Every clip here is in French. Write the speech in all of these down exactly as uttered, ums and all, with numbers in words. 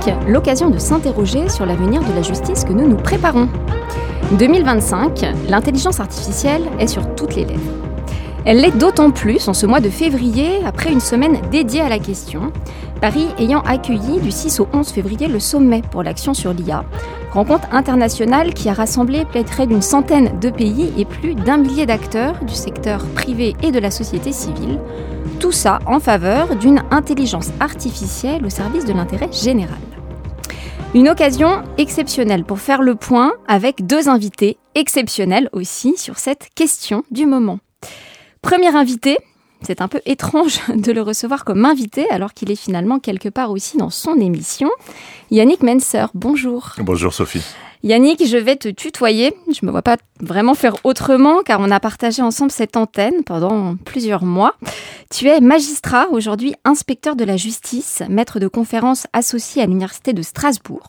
l'occasion de s'interroger sur l'avenir de la justice que nous nous préparons. deux mille vingt-cinq, l'intelligence artificielle est sur toutes les lèvres. Elle l'est d'autant plus en ce mois de février, après une semaine dédiée à la question, Paris ayant accueilli du six au onze février le sommet pour l'action sur l'I A, rencontre internationale qui a rassemblé près d'une centaine de pays et plus d'un millier d'acteurs du secteur privé et de la société civile, tout ça en faveur d'une intelligence artificielle au service de l'intérêt général. Une occasion exceptionnelle pour faire le point avec deux invités exceptionnels aussi sur cette question du moment. Premier invité, c'est un peu étrange de le recevoir comme invité alors qu'il est finalement quelque part aussi dans son émission. Yannick Menser, bonjour. Bonjour Sophie. Yannick, je vais te tutoyer. Je ne me vois pas vraiment faire autrement car on a partagé ensemble cette antenne pendant plusieurs mois. Tu es magistrat, aujourd'hui inspecteur de la justice, maître de conférences associé à l'Université de Strasbourg.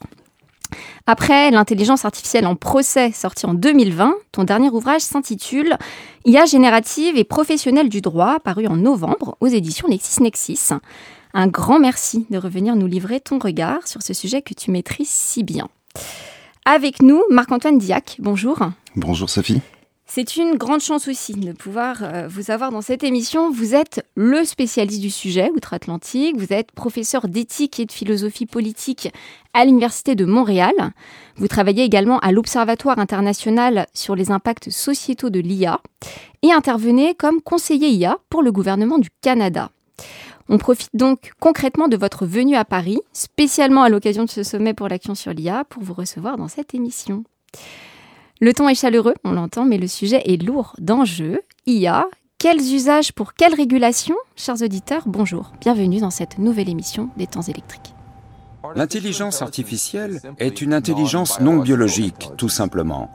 Après l'intelligence artificielle en procès, sorti en deux mille vingt, ton dernier ouvrage s'intitule « I A générative et professionnelle du droit », paru en novembre aux éditions LexisNexis. Un grand merci de revenir nous livrer ton regard sur ce sujet que tu maîtrises si bien. Avec nous, Marc-Antoine Diac, bonjour. Bonjour Sophie. C'est une grande chance aussi de pouvoir euh, vous avoir dans cette émission. Vous êtes le spécialiste du sujet outre-Atlantique. Vous êtes professeur d'éthique et de philosophie politique à l'Université de Montréal. Vous travaillez également à l'Observatoire international sur les impacts sociétaux de l'I A et intervenez comme conseiller I A pour le gouvernement du Canada. On profite donc concrètement de votre venue à Paris, spécialement à l'occasion de ce sommet pour l'action sur l'I A, pour vous recevoir dans cette émission. Le ton est chaleureux, on l'entend, mais le sujet est lourd d'enjeux. I A, quels usages pour quelles régulations ? Chers auditeurs, bonjour, bienvenue dans cette nouvelle émission des Temps électriques. L'intelligence artificielle est une intelligence non biologique, tout simplement.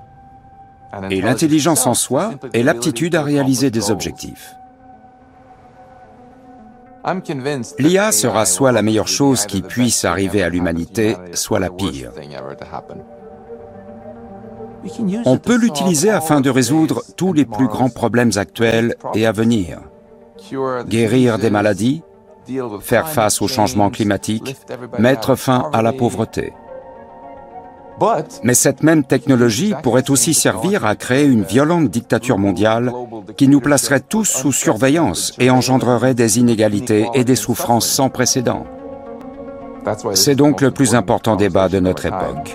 Et l'intelligence en soi est l'aptitude à réaliser des objectifs. L'I A sera soit la meilleure chose qui puisse arriver à l'humanité, soit la pire. On peut l'utiliser afin de résoudre tous les plus grands problèmes actuels et à venir. Guérir des maladies, faire face au changement climatique, mettre fin à la pauvreté. Mais cette même technologie pourrait aussi servir à créer une violente dictature mondiale qui nous placerait tous sous surveillance et engendrerait des inégalités et des souffrances sans précédent. C'est donc le plus important débat de notre époque.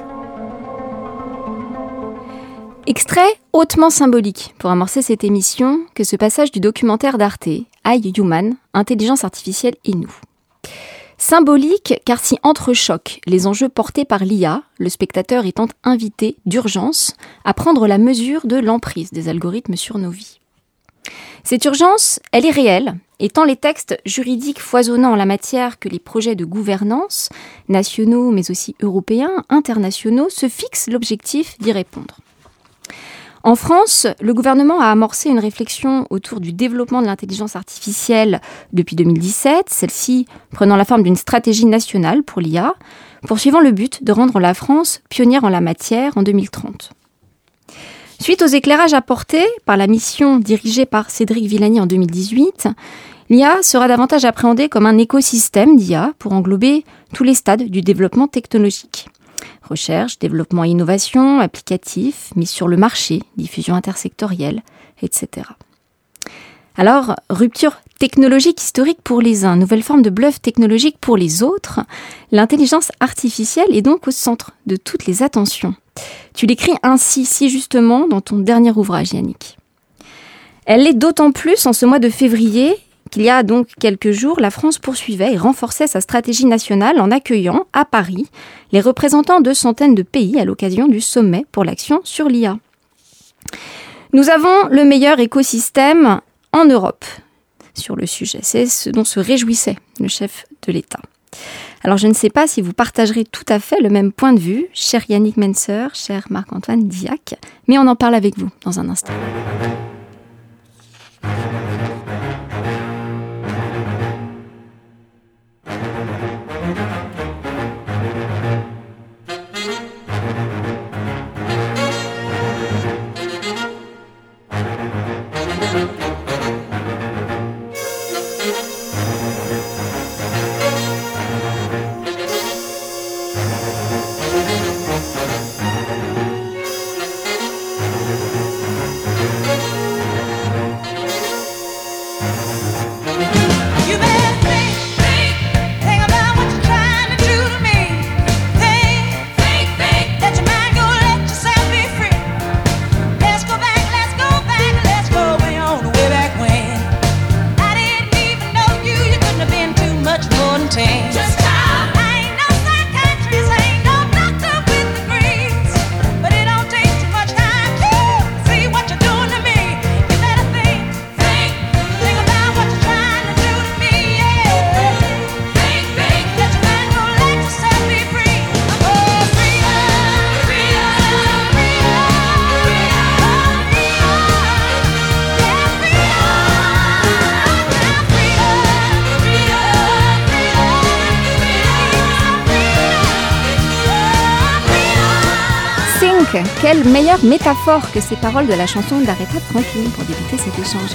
Extrait hautement symbolique pour amorcer cette émission que ce passage du documentaire d'Arte, I, Human, Intelligence artificielle et nous. Symbolique car s'y entrechoquent les enjeux portés par l'I A, le spectateur étant invité d'urgence à prendre la mesure de l'emprise des algorithmes sur nos vies. Cette urgence, elle est réelle, et tant les textes juridiques foisonnants en la matière que les projets de gouvernance, nationaux mais aussi européens, internationaux, se fixent l'objectif d'y répondre. En France, le gouvernement a amorcé une réflexion autour du développement de l'intelligence artificielle depuis deux mille dix-sept, celle-ci prenant la forme d'une stratégie nationale pour l'I A, poursuivant le but de rendre la France pionnière en la matière en deux mille trente. Suite aux éclairages apportés par la mission dirigée par Cédric Villani en deux mille dix-huit, l'I A sera davantage appréhendée comme un écosystème d'I A pour englober tous les stades du développement technologique. Recherche, développement et innovation, applicatifs, mise sur le marché, diffusion intersectorielle, et cetera. Alors, rupture technologique historique pour les uns, nouvelle forme de bluff technologique pour les autres, l'intelligence artificielle est donc au centre de toutes les attentions. Tu l'écris ainsi, si justement, dans ton dernier ouvrage, Yannick. Elle l'est d'autant plus en ce mois de février qu'il y a donc quelques jours, la France poursuivait et renforçait sa stratégie nationale en accueillant, à Paris, les représentants de centaines de pays à l'occasion du sommet pour l'action sur l'I A. Nous avons le meilleur écosystème en Europe sur le sujet. C'est ce dont se réjouissait le chef de l'État. Alors je ne sais pas si vous partagerez tout à fait le même point de vue, cher Yannick Menser, cher Marc-Antoine Diac, mais on en parle avec vous dans un instant. quelle meilleure métaphore que ces paroles de la chanson d'Aretha Franklin pour débuter cet échange.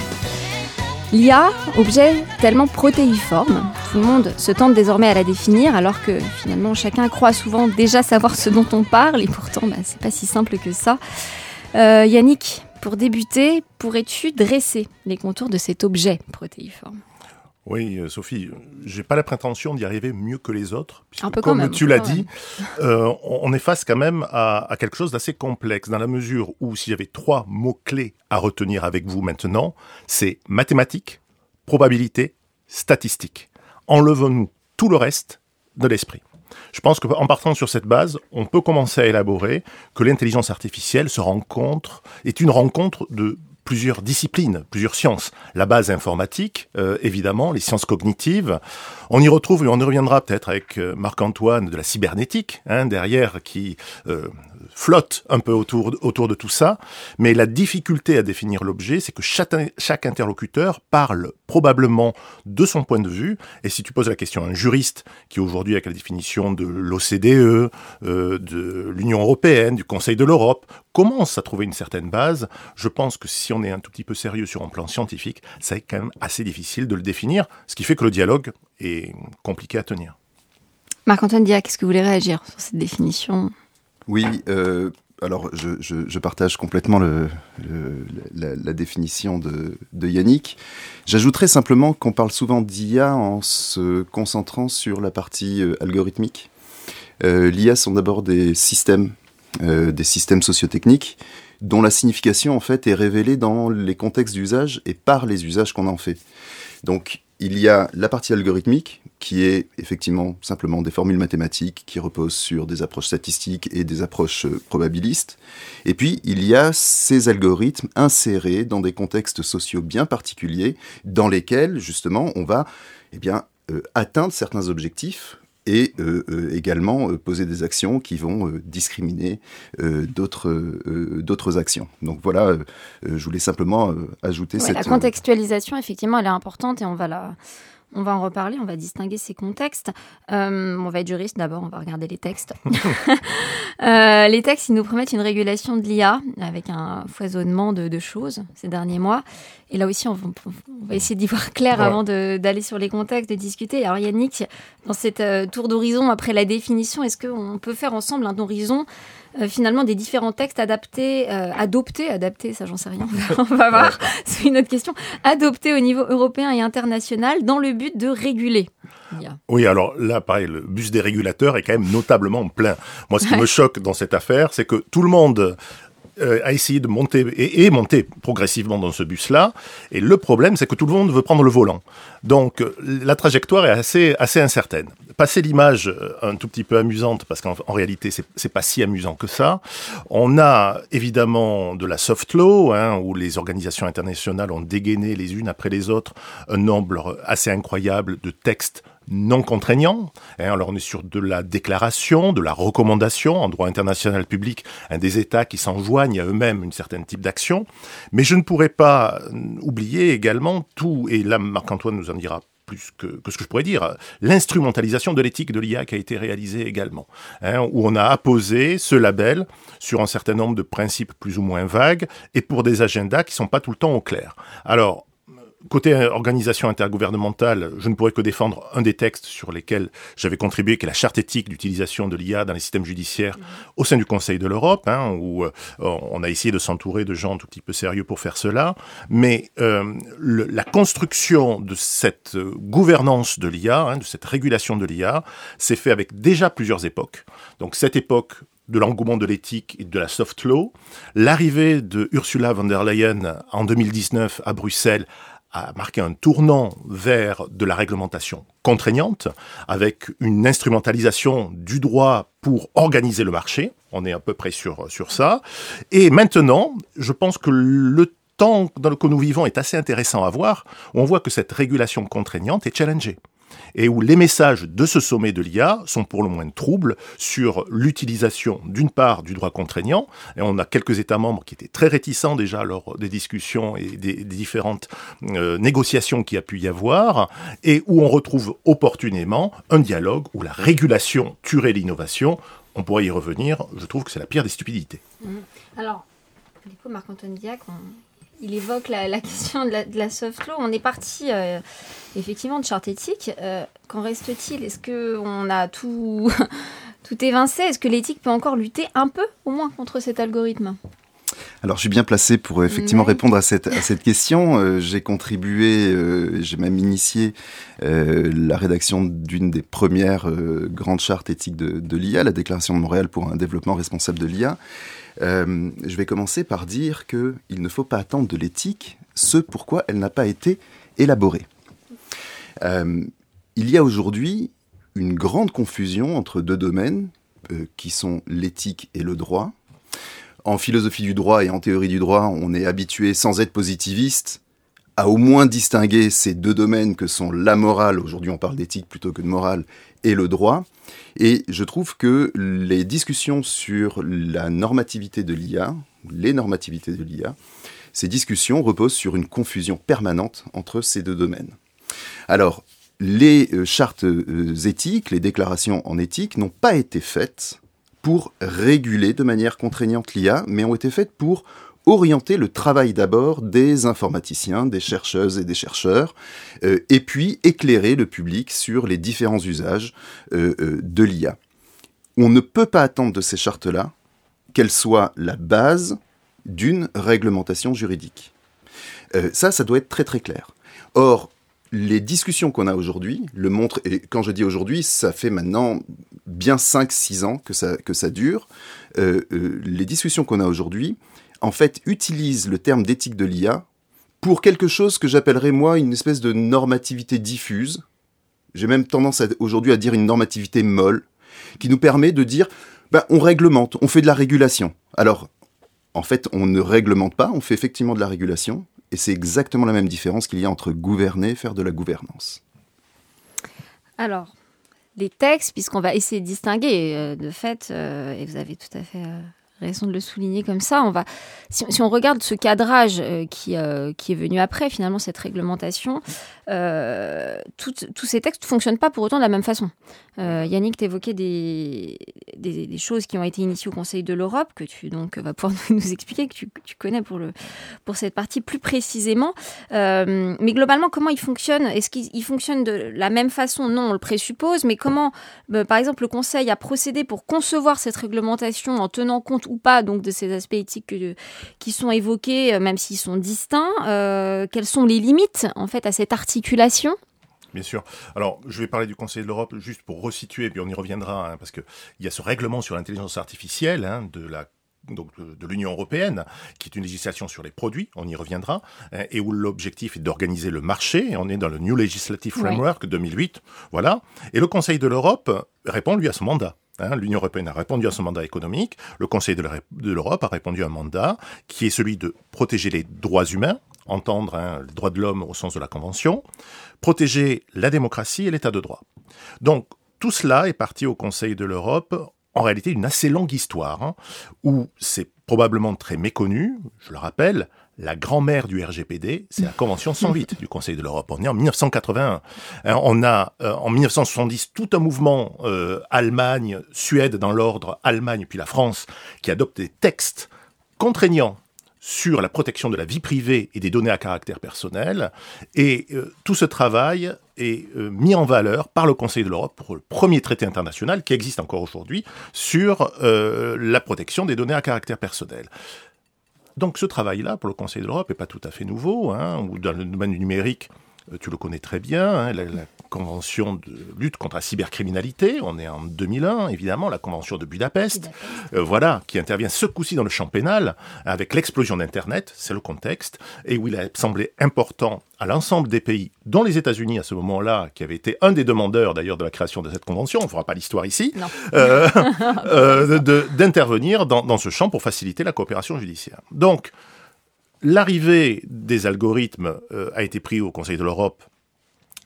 L'I A, objet tellement protéiforme, tout le monde se tente désormais à la définir, alors que finalement chacun croit souvent déjà savoir ce dont on parle, et pourtant bah, c'est pas si simple que ça. Euh, Yannick, pour débuter, pourrais-tu dresser les contours de cet objet protéiforme ? Oui, euh, Sophie, j'ai pas la prétention d'y arriver mieux que les autres. Un peu comme quand même, tu l'as quand dit, euh, on est face quand même à, à quelque chose d'assez complexe, dans la mesure où s'il y avait trois mots-clés à retenir avec vous maintenant, c'est mathématiques, probabilité, statistique. Enlevons-nous tout le reste de l'esprit. Je pense qu'en partant sur cette base, on peut commencer à élaborer que l'intelligence artificielle se rencontre, est une rencontre de plusieurs disciplines, plusieurs sciences. La base informatique, euh, évidemment, les sciences cognitives. On y retrouve, et on y reviendra peut-être avec euh, Marc-Antoine, de la cybernétique, hein, derrière, qui euh, flotte un peu autour, autour de tout ça. Mais la difficulté à définir l'objet, c'est que chaque, chaque interlocuteur parle probablement de son point de vue. Et si tu poses la question à un juriste, qui aujourd'hui avec la définition de l'O C D E, euh, de l'Union européenne, du Conseil de l'Europe, commence à trouver une certaine base, je pense que si on est un tout petit peu sérieux sur un plan scientifique, ça est quand même assez difficile de le définir, ce qui fait que le dialogue est compliqué à tenir. Marc-Antoine Diac, est-ce que vous voulez réagir sur cette définition ? Oui, euh, alors je, je, je partage complètement le, le, la, la définition de, de Yannick. J'ajouterais simplement qu'on parle souvent d'I A en se concentrant sur la partie euh, algorithmique. Euh, L'I A sont d'abord des systèmes, euh, des systèmes sociotechniques, dont la signification en fait est révélée dans les contextes d'usage et par les usages qu'on en fait. Donc il y a la partie algorithmique qui est effectivement simplement des formules mathématiques qui reposent sur des approches statistiques et des approches euh, probabilistes. Et puis il y a ces algorithmes insérés dans des contextes sociaux bien particuliers dans lesquels justement on va eh bien, euh, atteindre certains objectifs et euh, euh, également euh, poser des actions qui vont euh, discriminer euh, d'autres, euh, d'autres actions. Donc voilà, euh, euh, je voulais simplement euh, ajouter ouais, cette... La contextualisation, effectivement, elle est importante et on va, la, on va en reparler, on va distinguer ces contextes. Euh, on va être juriste d'abord, on va regarder les textes. euh, les textes, ils nous promettent une régulation de l'I A avec un foisonnement de, de choses ces derniers mois. Et là aussi, on va, on va essayer d'y voir clair ouais. avant de, d'aller sur les contextes, de discuter. Alors Yannick, dans cette euh, tour d'horizon, après la définition, est-ce qu'on peut faire ensemble un horizon euh, finalement des différents textes adaptés, euh, adoptés, adaptés, ça j'en sais rien, on va voir, ouais. c'est une autre question, adoptés au niveau européen et international dans le but de réguler. Yeah. Oui, alors là, pareil, le bus des régulateurs est quand même notablement plein. Moi, ce qui ouais. me choque dans cette affaire, c'est que tout le monde... Euh, a essayé de monter et, et monter progressivement dans ce bus-là. Et le problème, c'est que tout le monde veut prendre le volant. Donc, la trajectoire est assez, assez incertaine. Passer l'image euh, un tout petit peu amusante, parce qu'en en réalité, c'est, c'est pas si amusant que ça. On a évidemment de la soft law, hein, où les organisations internationales ont dégainé les unes après les autres un nombre assez incroyable de textes non contraignant. Hein, alors on est sur de la déclaration, de la recommandation en droit international public, hein, des États qui s'enjoignent à eux-mêmes une certaine type d'action. Mais je ne pourrais pas oublier également tout, et là Marc-Antoine nous en dira plus que, que ce que je pourrais dire, l'instrumentalisation de l'éthique de l'I A qui a été réalisée également, hein, où on a apposé ce label sur un certain nombre de principes plus ou moins vagues et pour des agendas qui ne sont pas tout le temps au clair. Alors, côté organisation intergouvernementale, je ne pourrais que défendre un des textes sur lesquels j'avais contribué, qui est la charte éthique d'utilisation de l'I A dans les systèmes judiciaires mmh. au sein du Conseil de l'Europe, hein, où euh, on a essayé de s'entourer de gens un tout petit peu sérieux pour faire cela. Mais euh, le, la construction de cette euh, gouvernance de l'I A, hein, de cette régulation de l'I A, s'est fait avec déjà plusieurs époques. Donc cette époque de l'engouement de l'éthique et de la soft law, l'arrivée de Ursula von der Leyen en deux mille dix-neuf à Bruxelles a marqué un tournant vers de la réglementation contraignante, avec une instrumentalisation du droit pour organiser le marché. On est à peu près sur, sur ça. Et maintenant, je pense que le temps dans lequel nous vivons est assez intéressant à voir. On voit que cette régulation contraignante est challengée. et où les messages de ce sommet de l'I A sont pour le moins troubles sur l'utilisation d'une part du droit contraignant, et on a quelques États membres qui étaient très réticents déjà lors des discussions et des, des différentes euh, négociations qu'il y a pu y avoir, et où on retrouve opportunément un dialogue où la régulation tuerait l'innovation. On pourrait y revenir, je trouve que c'est la pire des stupidités. Mmh. Alors, du coup, Marc-Antoine Billac, on... il évoque la, la question de la, de la soft law. On est parti euh, effectivement de charte éthique. Euh, qu'en reste-t-il ? Est-ce qu'on a tout, tout évincé ? Est-ce que l'éthique peut encore lutter un peu, au moins, contre cet algorithme ? Alors, je suis bien placé pour effectivement ouais. répondre à cette, à cette question. Euh, j'ai contribué, euh, j'ai même initié euh, la rédaction d'une des premières euh, grandes chartes éthiques de, de l'I A, la Déclaration de Montréal pour un développement responsable de l'I A. Euh, je vais commencer par dire qu'il ne faut pas attendre de l'éthique ce pourquoi elle n'a pas été élaborée. Euh, il y a aujourd'hui une grande confusion entre deux domaines euh, qui sont l'éthique et le droit. En philosophie du droit et en théorie du droit, on est habitué, sans être positiviste, à au moins distinguer ces deux domaines que sont la morale, aujourd'hui on parle d'éthique plutôt que de morale, et le droit. Et je trouve que les discussions sur la normativité de l'I A, les normativités de l'I A, ces discussions reposent sur une confusion permanente entre ces deux domaines. Alors, les euh, chartes euh, éthiques, les déclarations en éthique n'ont pas été faites pour réguler de manière contraignante l'I A, mais ont été faites pour orienter le travail d'abord des informaticiens, des chercheuses et des chercheurs, euh, et puis éclairer le public sur les différents usages euh, euh, de l'I A. On ne peut pas attendre de ces chartes-là qu'elles soient la base d'une réglementation juridique. Euh, ça, ça doit être très très clair. Or, les discussions qu'on a aujourd'hui le montrent, et quand je dis aujourd'hui, ça fait maintenant bien cinq six ans que ça, que ça dure. Euh, euh, les discussions qu'on a aujourd'hui, en fait, utilisent le terme d'éthique de l'I A pour quelque chose que j'appellerais, moi, une espèce de normativité diffuse. J'ai même tendance à, aujourd'hui à dire une normativité molle, qui nous permet de dire, ben, on réglemente, on fait de la régulation. Alors, en fait, on ne réglemente pas, on fait effectivement de la régulation, et c'est exactement la même différence qu'il y a entre gouverner et faire de la gouvernance. Alors, les textes, puisqu'on va essayer de distinguer, euh, de fait, euh, et vous avez tout à fait euh, raison de le souligner comme ça, on va, si, si on regarde ce cadrage euh, qui, euh, qui est venu après, finalement, cette réglementation, euh, tout, tous ces textes ne fonctionnent pas pour autant de la même façon. Euh, Yannick, tu évoquais des, des, des choses qui ont été initiées au Conseil de l'Europe, que tu donc, vas pouvoir nous expliquer, que tu, tu connais pour, le, pour cette partie plus précisément. Euh, mais globalement, comment ils fonctionnent ? Est-ce qu'ils fonctionnent de la même façon ? Non, on le présuppose, mais comment, euh, par exemple, le Conseil a procédé pour concevoir cette réglementation en tenant compte ou pas donc, de ces aspects éthiques que, qui sont évoqués, même s'ils sont distincts. Euh, quelles sont les limites, en fait, à cette articulation ? Bien sûr. Alors, je vais parler du Conseil de l'Europe juste pour resituer, puis on y reviendra, hein, parce qu'il y a ce règlement sur l'intelligence artificielle hein, de la donc de, de l'Union européenne, qui est une législation sur les produits, on y reviendra, hein, et où l'objectif est d'organiser le marché, et on est dans le New Legislative Framework oui. deux mille huit, voilà. Et le Conseil de l'Europe répond, lui, à ce mandat. Hein, L'Union européenne a répondu à son mandat économique, le Conseil de, la, de l'Europe a répondu à un mandat qui est celui de protéger les droits humains, entendre hein, les droits de l'homme au sens de la Convention, protéger la démocratie et l'état de droit. Donc, tout cela est parti au Conseil de l'Europe, en réalité, une assez longue histoire, hein, où c'est probablement très méconnu, je le rappelle, la grand-mère du R G P D, c'est la Convention cent huit du Conseil de l'Europe. On est en mille neuf cent quatre-vingt-un. Hein, on a, euh, en mille neuf cent soixante-dix, tout un mouvement euh, Allemagne, Suède dans l'ordre, Allemagne puis la France, qui adopte des textes contraignants sur la protection de la vie privée et des données à caractère personnel. Et euh, tout ce travail est euh, mis en valeur par le Conseil de l'Europe pour le premier traité international qui existe encore aujourd'hui sur euh, la protection des données à caractère personnel. Donc ce travail-là, pour le Conseil de l'Europe, n'est pas tout à fait nouveau, hein, ou dans le domaine du numérique, tu le connais très bien, hein, la, la Convention de lutte contre la cybercriminalité, on est en deux mille un, évidemment, la Convention de Budapest, euh, voilà, qui intervient ce coup-ci dans le champ pénal, avec l'explosion d'Internet, c'est le contexte, et où il a semblé important à l'ensemble des pays, dont les États-Unis à ce moment-là, qui avaient été un des demandeurs d'ailleurs de la création de cette convention, on ne fera pas l'histoire ici, euh, euh, de, d'intervenir dans, dans ce champ pour faciliter la coopération judiciaire. Donc, l'arrivée des algorithmes euh, a été prise au Conseil de l'Europe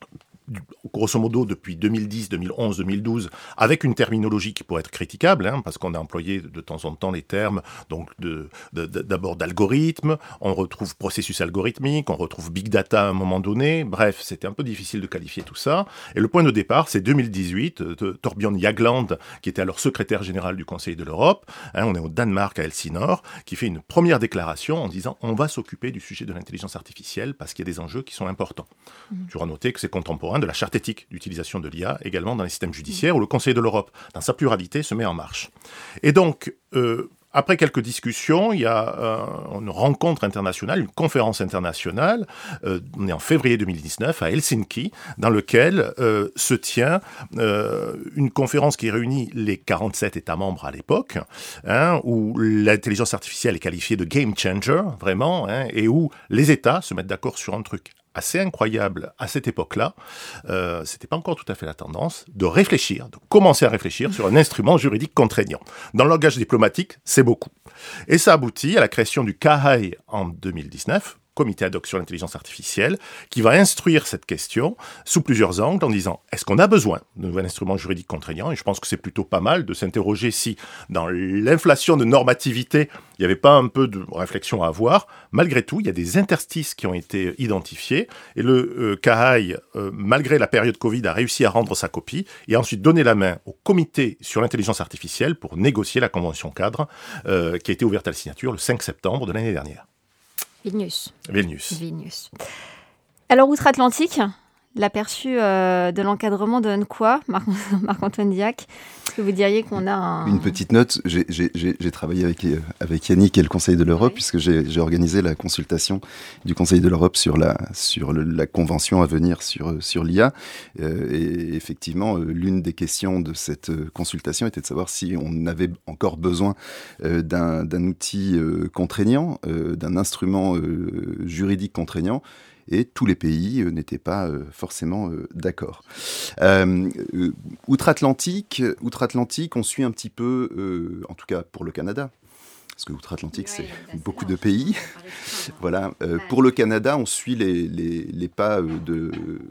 grosso modo depuis deux mille dix, deux mille onze, deux mille douze, avec une terminologie qui pourrait être critiquable, hein, parce qu'on a employé de temps en temps les termes donc de, de, de, d'abord d'algorithme, on retrouve processus algorithmique, on retrouve big data à un moment donné, bref, c'était un peu difficile de qualifier tout ça. Et le point de départ, c'est deux mille dix-huit, de Torbjörn Jagland, qui était alors secrétaire général du Conseil de l'Europe, hein, on est au Danemark, à Elsinore, qui fait une première déclaration en disant on va s'occuper du sujet de l'intelligence artificielle parce qu'il y a des enjeux qui sont importants. Mmh. Tu auras noté que c'est contemporain de la charte éthique d'utilisation de l'I A, également dans les systèmes judiciaires, mmh. où le Conseil de l'Europe, dans sa pluralité, se met en marche. Et donc, euh, après quelques discussions, il y a euh, une rencontre internationale, une conférence internationale, euh, on est en février deux mille dix-neuf à Helsinki, dans lequel euh, se tient euh, une conférence qui réunit les quarante-sept États membres à l'époque, hein, où l'intelligence artificielle est qualifiée de game changer, vraiment, hein, et où les États se mettent d'accord sur un truc assez incroyable à cette époque-là, euh, c'était pas encore tout à fait la tendance, de réfléchir, de commencer à réfléchir sur un instrument juridique contraignant. Dans le langage diplomatique, c'est beaucoup. Et ça aboutit à la création du K A I en deux mille dix-neuf, comité ad hoc sur l'intelligence artificielle, qui va instruire cette question sous plusieurs angles en disant est-ce qu'on a besoin de nouvel instrument juridique contraignant ? Et je pense que c'est plutôt pas mal de s'interroger si, dans l'inflation de normativité, il n'y avait pas un peu de réflexion à avoir. Malgré tout, il y a des interstices qui ont été identifiés et le euh, K A I, euh, malgré la période Covid, a réussi à rendre sa copie et a ensuite donné la main au comité sur l'intelligence artificielle pour négocier la convention cadre euh, qui a été ouverte à la signature le cinq septembre de l'année dernière. Vilnius. Vilnius. Vilnius. Alors, outre-Atlantique, l'aperçu euh, de l'encadrement donne quoi, Marc- Marc-Antoine Diac ? Est-ce que vous diriez qu'on a un... Une petite note, j'ai, j'ai, j'ai travaillé avec, avec Yannick et le Conseil de l'Europe, oui. puisque j'ai, j'ai organisé la consultation du Conseil de l'Europe sur la, sur le, la convention à venir sur, sur l'I A. Euh, et effectivement, l'une des questions de cette consultation était de savoir si on avait encore besoin euh, d'un, d'un outil euh, contraignant, euh, d'un instrument euh, juridique contraignant. Et tous les pays euh, n'étaient pas euh, forcément euh, d'accord. Euh, euh, outre-Atlantique, outre-Atlantique, on suit un petit peu, euh, en tout cas pour le Canada, parce que outre-Atlantique, oui, c'est beaucoup de pays. Voilà. Euh, pour le Canada, on suit les, les, les pas de,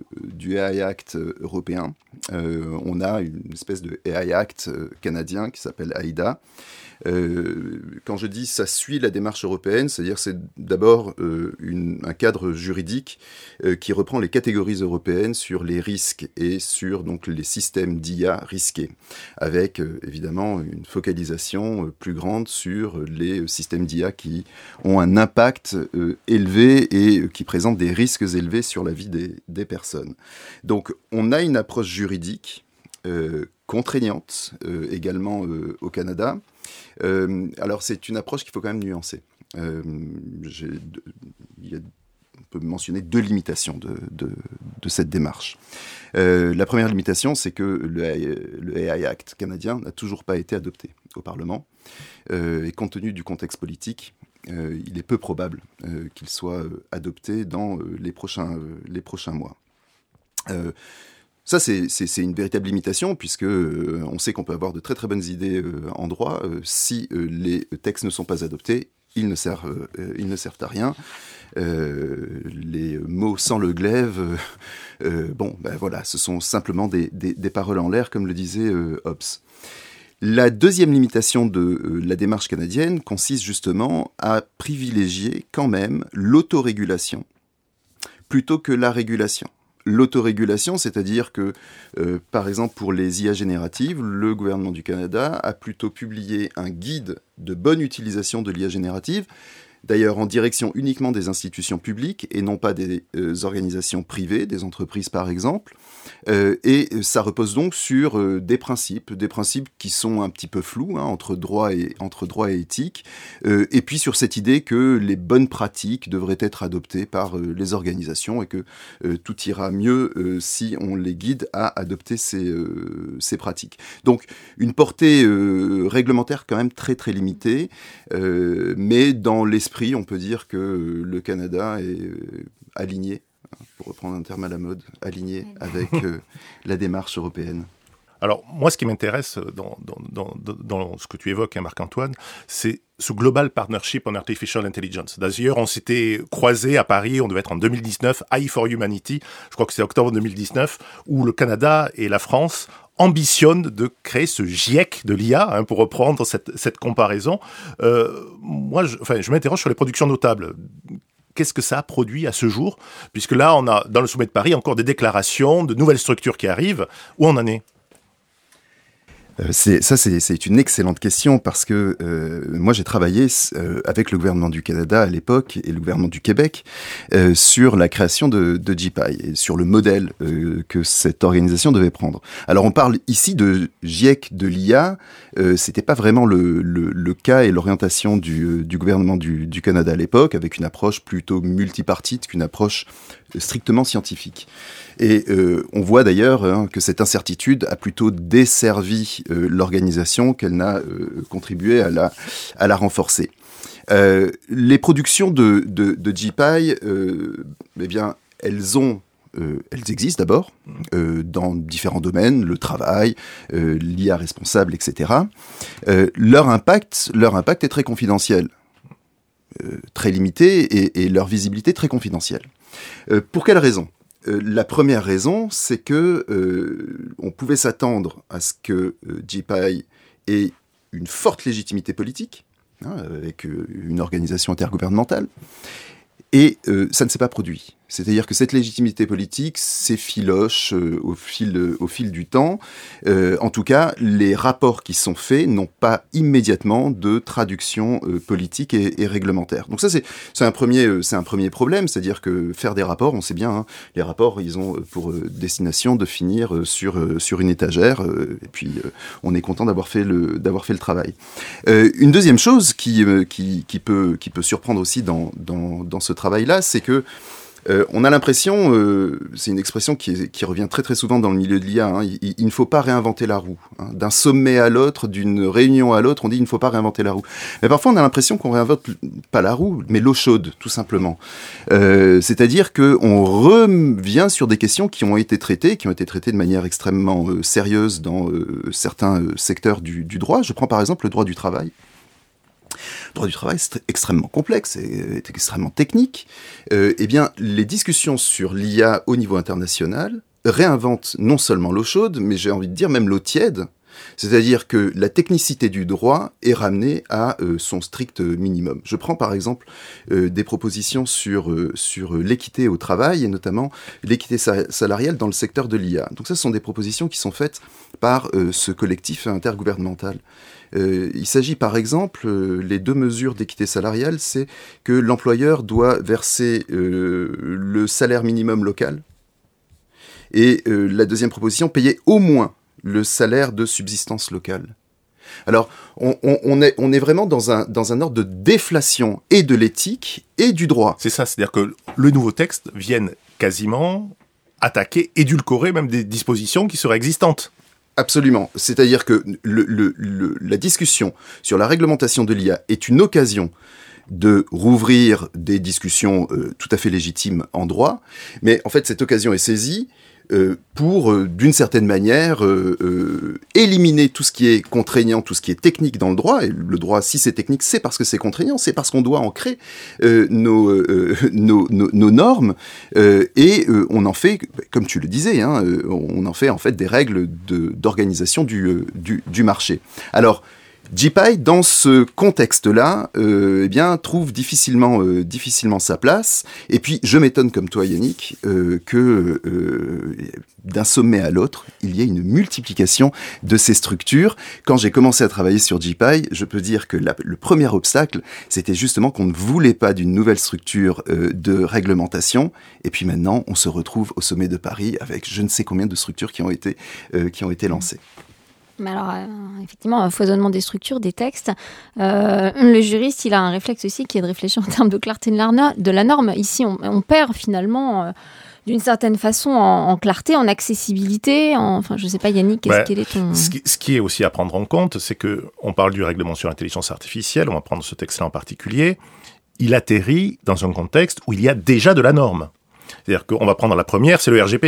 du A I Act européen. Euh, on a une espèce de A I Act canadien qui s'appelle AIDA. Euh, quand je dis ça suit la démarche européenne, c'est-à-dire c'est d'abord euh, une, un cadre juridique euh, qui reprend les catégories européennes sur les risques et sur donc les systèmes d'I A risqués, avec euh, évidemment une focalisation euh, plus grande sur les systèmes d'I A qui ont un impact euh, élevé et euh, qui présentent des risques élevés sur la vie des, des personnes. Donc on a une approche juridique euh, contraignante euh, également euh, au Canada. Euh, alors c'est une approche qu'il faut quand même nuancer. Euh, j'ai, il y a, on peut mentionner deux limitations de, de, de cette démarche. Euh, la première limitation, c'est que le, le A I Act canadien n'a toujours pas été adopté au Parlement. Euh, et compte tenu du contexte politique, euh, il est peu probable euh, qu'il soit euh, adopté dans euh, les, prochains, euh, les prochains mois. Euh, Ça, c'est, c'est, c'est une véritable limitation, puisque euh, on sait qu'on peut avoir de très très bonnes idées euh, en droit. Euh, si euh, les textes ne sont pas adoptés, ils ne servent, euh, ils ne servent à rien. Euh, les mots sans le glaive, euh, euh, bon, ben voilà, ce sont simplement des, des, des paroles en l'air, comme le disait euh, Hobbes. La deuxième limitation de euh, la démarche canadienne consiste justement à privilégier quand même l'autorégulation plutôt que la régulation. L'autorégulation, c'est-à-dire que, euh, par exemple, pour les I A génératives, le gouvernement du Canada a plutôt publié un guide de bonne utilisation de l'I A générative, d'ailleurs en direction uniquement des institutions publiques et non pas des euh, organisations privées, des entreprises par exemple. Euh, et ça repose donc sur euh, des principes, des principes qui sont un petit peu flous, hein, entre droit et, entre droit et éthique, euh, et puis sur cette idée que les bonnes pratiques devraient être adoptées par euh, les organisations et que euh, tout ira mieux euh, si on les guide à adopter ces, euh, ces pratiques. Donc une portée euh, réglementaire quand même très très limitée, euh, mais dans l'esprit, on peut dire que euh, le Canada est euh, aligné, pour reprendre un terme à la mode, aligné avec euh, la démarche européenne. Alors, moi, ce qui m'intéresse dans, dans, dans, dans ce que tu évoques, hein, Marc-Antoine, c'est ce Global Partnership on Artificial Intelligence. D'ailleurs, on s'était croisés à Paris, on devait être en deux mille dix-neuf, A I for Humanity, je crois que c'est octobre deux mille dix-neuf, où le Canada et la France ambitionnent de créer ce GIEC de l'I A, hein, pour reprendre cette, cette comparaison. Euh, moi, je, enfin, je m'interroge sur les productions notables. Qu'est-ce que ça a produit à ce jour? Puisque là, on a, dans le sommet de Paris, encore des déclarations, de nouvelles structures qui arrivent. Où on en est? Euh, c'est, ça, c'est, c'est une excellente question parce que euh, moi, j'ai travaillé euh, avec le gouvernement du Canada à l'époque et le gouvernement du Québec euh, sur la création de, de J P I et sur le modèle euh, que cette organisation devait prendre. Alors, on parle ici de GIEC de l'I A. Euh, c'était pas vraiment le, le, le cas et l'orientation du, du gouvernement du, du Canada à l'époque, avec une approche plutôt multipartite qu'une approche strictement scientifique. Et euh, on voit d'ailleurs hein, que cette incertitude a plutôt desservi euh, l'organisation qu'elle n'a euh, contribué à la, à la renforcer. Euh, les productions de, de, de J P I, euh, eh bien, elles ont Euh, elles existent d'abord euh, dans différents domaines, le travail, euh, l'I A responsable, et cetera. Euh, leur impact, leur impact est très confidentiel, euh, très limité, et, et leur visibilité très confidentielle. Euh, pour quelle raison ? Euh, la première raison, c'est que euh, on pouvait s'attendre à ce que euh, J P I ait une forte légitimité politique, hein, avec euh, une organisation intergouvernementale, et euh, ça ne s'est pas produit. C'est-à-dire que cette légitimité politique s'effiloche euh, au, fil, euh, au fil du temps. Euh, en tout cas, les rapports qui sont faits n'ont pas immédiatement de traduction euh, politique et, et réglementaire. Donc ça, c'est, c'est, un premier, euh, c'est un premier problème. C'est-à-dire que faire des rapports, on sait bien, hein, les rapports, ils ont pour euh, destination de finir euh, sur, euh, sur une étagère. Euh, et puis, euh, on est content d'avoir fait le, d'avoir fait le travail. Euh, une deuxième chose qui, euh, qui, qui, peut, qui peut surprendre aussi dans, dans, dans ce travail-là, c'est que Euh, on a l'impression, euh, c'est une expression qui, est, qui revient très très souvent dans le milieu de l'I A, hein, il, il ne faut pas réinventer la roue. Hein. D'un sommet à l'autre, d'une réunion à l'autre, on dit il ne faut pas réinventer la roue. Mais parfois on a l'impression qu'on réinvente pas la roue, mais l'eau chaude, tout simplement. Euh, c'est-à-dire qu'on revient sur des questions qui ont été traitées, qui ont été traitées de manière extrêmement euh, sérieuse dans euh, certains euh, secteurs du, du droit. Je prends par exemple le droit du travail. Le droit du travail, c'est extrêmement complexe et extrêmement technique. Euh, eh bien, les discussions sur l'I A au niveau international réinventent non seulement l'eau chaude, mais j'ai envie de dire même l'eau tiède. C'est-à-dire que la technicité du droit est ramenée à euh, son strict minimum. Je prends par exemple euh, des propositions sur, euh, sur l'équité au travail et notamment l'équité sa- salariale dans le secteur de l'I A. Donc ça, ce sont des propositions qui sont faites par euh, ce collectif intergouvernemental. Euh, il s'agit par exemple, euh, les deux mesures d'équité salariale, c'est que l'employeur doit verser euh, le salaire minimum local et euh, la deuxième proposition, payer au moins le salaire de subsistance locale. Alors, on, on, on, est, on est vraiment dans un, dans un ordre de déflation et de l'éthique et du droit. C'est ça, c'est-à-dire que le nouveau texte vienne quasiment attaquer, édulcorer même des dispositions qui seraient existantes. Absolument. C'est-à-dire que le, le, le, la discussion sur la réglementation de l'I A est une occasion de rouvrir des discussions euh, tout à fait légitimes en droit, mais en fait cette occasion est saisie euh, pour, euh, d'une certaine manière, euh, euh, éliminer tout ce qui est contraignant, tout ce qui est technique dans le droit, et le droit, si c'est technique, c'est parce que c'est contraignant, c'est parce qu'on doit ancrer euh, nos, euh, nos, nos, nos normes, euh, et euh, on en fait, comme tu le disais, hein, euh, on en fait en fait des règles de, d'organisation du, euh, du, du marché. Alors, J P I, dans ce contexte-là, euh, eh bien, trouve difficilement, euh, difficilement sa place. Et puis, je m'étonne comme toi, Yannick, euh, que euh, d'un sommet à l'autre, il y ait une multiplication de ces structures. Quand j'ai commencé à travailler sur J P I, je peux dire que la, le premier obstacle, c'était justement qu'on ne voulait pas d'une nouvelle structure euh, de réglementation. Et puis maintenant, on se retrouve au sommet de Paris avec je ne sais combien de structures qui ont été, euh, qui ont été lancées. Mais alors, euh, effectivement, un foisonnement des structures, des textes. Euh, le juriste, il a un réflexe aussi qui est de réfléchir en termes de clarté de la, no- de la norme. Ici, on, on perd finalement, euh, d'une certaine façon, en, en clarté, en accessibilité. En, enfin, je ne sais pas, Yannick, qu'est-ce, Ouais, quel est ton... Ce qui, ce qui est aussi à prendre en compte, c'est qu'on parle du règlement sur l'intelligence artificielle, on va prendre ce texte-là en particulier, il atterrit dans un contexte où il y a déjà de la norme. C'est-à-dire qu'on va prendre la première, c'est le R G P D.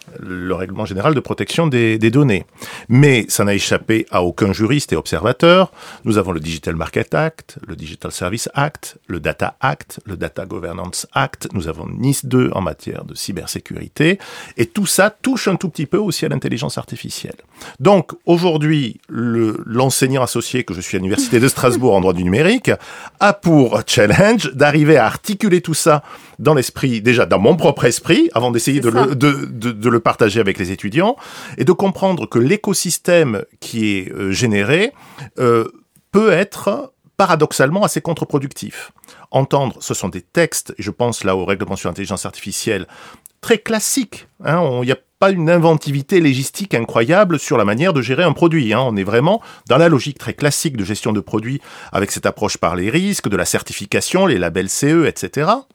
le règlement général de protection des, des données. Mais ça n'a échappé à aucun juriste et observateur. Nous avons le Digital Market Act, le Digital Service Act, le Data Act, le Data Governance Act. Nous avons NIS deux en matière de cybersécurité. Et tout ça touche un tout petit peu aussi à l'intelligence artificielle. Donc, aujourd'hui, le, l'enseignant associé que je suis à l'Université de Strasbourg en droit du numérique a pour challenge d'arriver à articuler tout ça dans l'esprit, déjà dans mon propre esprit, avant d'essayer de le, de, de, de le partager avec les étudiants, et de comprendre que l'écosystème qui est euh, généré euh, peut être paradoxalement assez contre-productif. Entendre, ce sont des textes, et je pense là au règlement sur l'intelligence artificielle, très classiques. Hein, il n'y a pas une inventivité légistique incroyable sur la manière de gérer un produit. Hein. On est vraiment dans la logique très classique de gestion de produits, avec cette approche par les risques, de la certification, les labels C E, et cetera.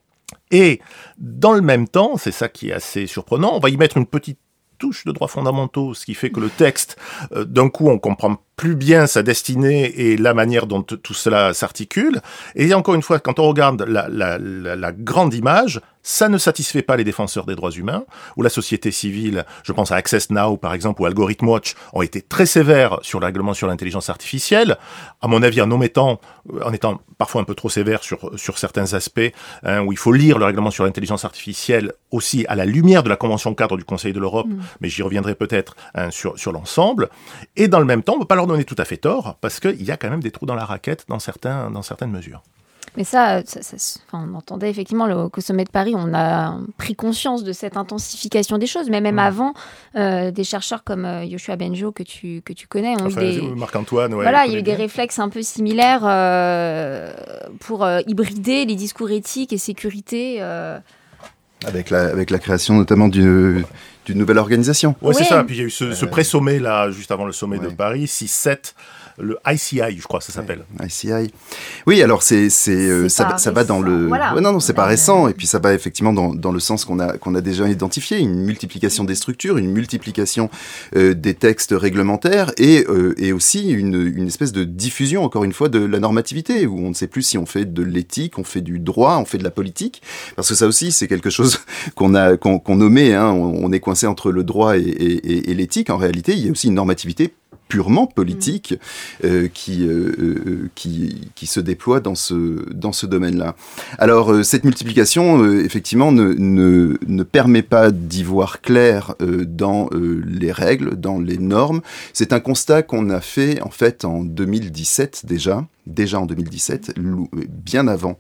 Et dans le même temps, c'est ça qui est assez surprenant, on va y mettre une petite touche de droits fondamentaux, ce qui fait que le texte, euh, d'un coup, on comprend plus bien sa destinée et la manière dont t- tout cela s'articule. Et encore une fois, quand on regarde la, la, la, la grande image, ça ne satisfait pas les défenseurs des droits humains, ou la société civile, je pense à Access Now par exemple, ou Algorithm Watch, ont été très sévères sur le règlement sur l'intelligence artificielle, à mon avis en omettant, en étant parfois un peu trop sévères sur, sur certains aspects, hein, où il faut lire le règlement sur l'intelligence artificielle aussi à la lumière de la Convention cadre du Conseil de l'Europe, mmh. mais j'y reviendrai peut-être hein, sur, sur l'ensemble. Et dans le même temps, on ne peut pas leur donner tout à fait tort, parce qu'il y a quand même des trous dans la raquette dans, certains, dans certaines mesures. Mais ça, ça, ça enfin, on entendait effectivement le, qu'au sommet de Paris, on a pris conscience de cette intensification des choses, mais même mmh. avant, euh, des chercheurs comme euh, Yoshua Bengio, que tu, que tu connais, ont enfin, eu des... Marc-Antoine, ouais. Voilà, il y a eu des réflexes un peu similaires euh, pour euh, hybrider les discours éthiques et sécurité. Euh... Avec, la, avec la création notamment du... d'une nouvelle organisation. Ouais, oui, c'est ça. Puis il y a eu ce, ce pré-sommet, là, juste avant le sommet ouais. de Paris, six sept, le I C I, je crois que ça s'appelle. Ouais, I C I. Oui, alors c'est, c'est, euh, ça, ça va dans le... Voilà. Ouais, non, non, c'est pas récent. Et puis ça va effectivement dans, dans le sens qu'on a, qu'on a déjà identifié, une multiplication des structures, une multiplication euh, des textes réglementaires et, euh, et aussi une, une espèce de diffusion, encore une fois, de la normativité, où on ne sait plus si on fait de l'éthique, on fait du droit, on fait de la politique. Parce que ça aussi, c'est quelque chose qu'on a, qu'on, qu'on nommait, hein, on, on est coincé entre le droit et, et, et l'éthique. En réalité, il y a aussi une normativité purement politique euh, qui, euh, qui, qui se déploie dans ce, dans ce domaine-là. Alors, euh, cette multiplication, euh, effectivement, ne, ne, ne permet pas d'y voir clair euh, dans euh, les règles, dans les normes. C'est un constat qu'on a fait, en fait, en deux mille dix-sept déjà, déjà en deux mille dix-sept, bien avant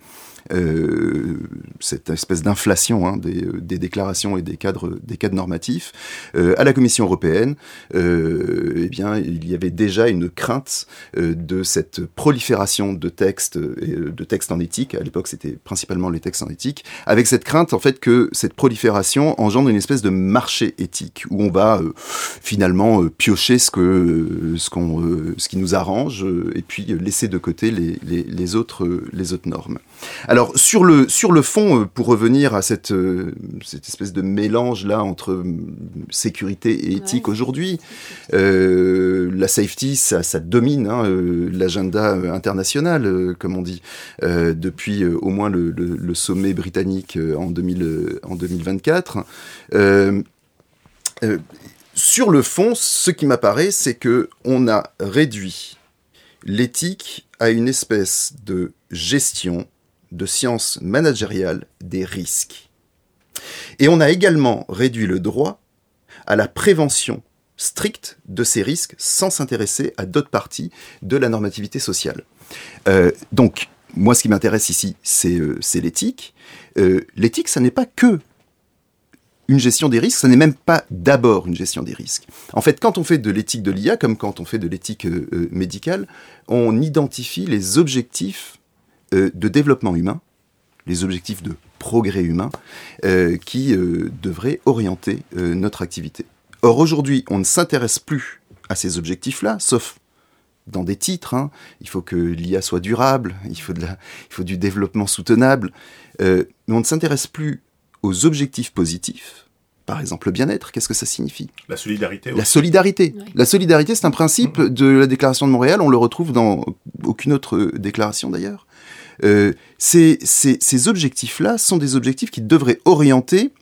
Euh, cette espèce d'inflation hein, des, des déclarations et des cadres, des cadres normatifs, euh, à la Commission européenne, euh, eh bien, il y avait déjà une crainte euh, de cette prolifération de textes, euh, de textes en éthique. À l'époque, c'était principalement les textes en éthique, avec cette crainte en fait que cette prolifération engendre une espèce de marché éthique où on va euh, finalement euh, piocher ce que, euh, ce qu'on, euh, ce qui nous arrange, euh, et puis laisser de côté les, les, les autres, euh, les autres normes. Alors, sur le, sur le fond, pour revenir à cette, cette espèce de mélange-là entre sécurité et éthique ouais. aujourd'hui, euh, la safety, ça, ça domine hein, euh, l'agenda international, euh, comme on dit, euh, depuis euh, au moins le, le, le sommet britannique euh, en, deux mille, euh, en deux mille vingt-quatre. Euh, euh, sur le fond, ce qui m'apparaît, c'est qu'on a réduit l'éthique à une espèce de gestion de sciences managériales des risques. Et on a également réduit le droit à la prévention stricte de ces risques sans s'intéresser à d'autres parties de la normativité sociale. Euh, donc, moi, ce qui m'intéresse ici, c'est, euh, c'est l'éthique. Euh, l'éthique, ça n'est pas que une gestion des risques, ça n'est même pas d'abord une gestion des risques. En fait, quand on fait de l'éthique de l'I A, comme quand on fait de l'éthique euh, médicale, on identifie les objectifs Euh, de développement humain, les objectifs de progrès humain, euh, qui euh, devraient orienter euh, notre activité. Or, aujourd'hui, on ne s'intéresse plus à ces objectifs-là, sauf dans des titres. Hein. Il faut que l'I A soit durable, il faut, de la, il faut du développement soutenable, euh, mais on ne s'intéresse plus aux objectifs positifs. Par exemple, le bien-être, qu'est-ce que ça signifie ? La solidarité. La solidarité. Oui. La solidarité, c'est un principe de la Déclaration de Montréal. On le retrouve dans aucune autre déclaration, d'ailleurs. Euh, ces, ces, ces objectifs-là sont des objectifs qui devraient orienter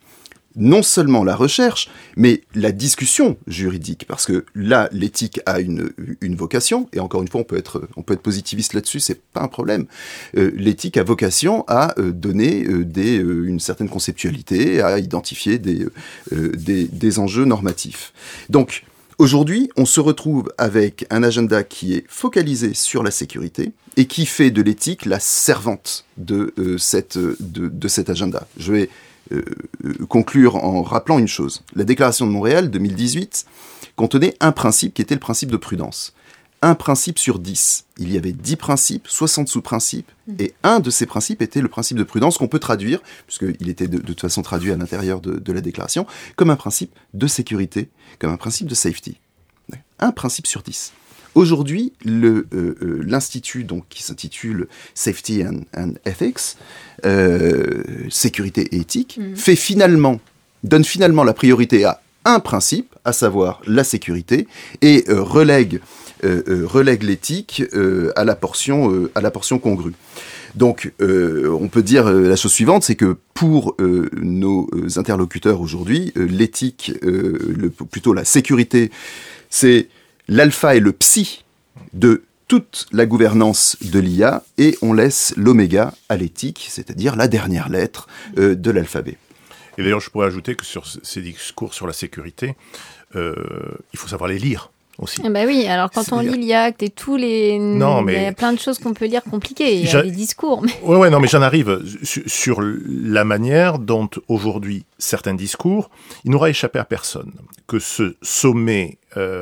non seulement la recherche, mais la discussion juridique, parce que là, l'éthique a une, une vocation, et encore une fois, on peut être, on peut être positiviste là-dessus, c'est pas un problème. Euh, l'éthique a vocation à euh, donner euh, des, euh, une certaine conceptualité, à identifier des, euh, des, des enjeux normatifs. Donc, aujourd'hui, on se retrouve avec un agenda qui est focalisé sur la sécurité et qui fait de l'éthique la servante de, euh, cette, de, de cet agenda. Je vais Euh, conclure en rappelant une chose. La déclaration de Montréal deux mille dix-huit contenait un principe qui était le principe de prudence. Un principe sur dix. Il y avait dix principes, soixante sous-principes, et un de ces principes était le principe de prudence qu'on peut traduire, puisqu'il était de, de toute façon traduit à l'intérieur de, de la déclaration, comme un principe de sécurité, comme un principe de safety. Un principe sur dix. Aujourd'hui, le, euh, euh, l'institut donc, qui s'intitule Safety and, and Ethics, euh, sécurité et éthique, mmh. fait finalement, donne finalement la priorité à un principe, à savoir la sécurité, et euh, relègue, euh, euh, relègue l'éthique euh, à la portion, euh, à la portion congrue. Donc, euh, on peut dire euh, la chose suivante, c'est que pour euh, nos euh, interlocuteurs aujourd'hui, euh, l'éthique, euh, le, plutôt la sécurité, c'est l'alpha et le psi de toute la gouvernance de l'I A, et on laisse l'oméga à l'éthique, c'est-à-dire la dernière lettre euh, de l'alphabet. Et d'ailleurs, je pourrais ajouter que sur ces discours sur la sécurité, euh, il faut savoir les lire aussi. Eh ben oui, alors quand on lit l'I A C T et tous les... Non, mais... il y a plein de choses qu'on peut lire compliquées, il y a les discours. Mais... Oui, ouais, non, mais j'en arrive sur, sur la manière dont aujourd'hui certains discours, il n'aura échappé à personne que ce sommet euh,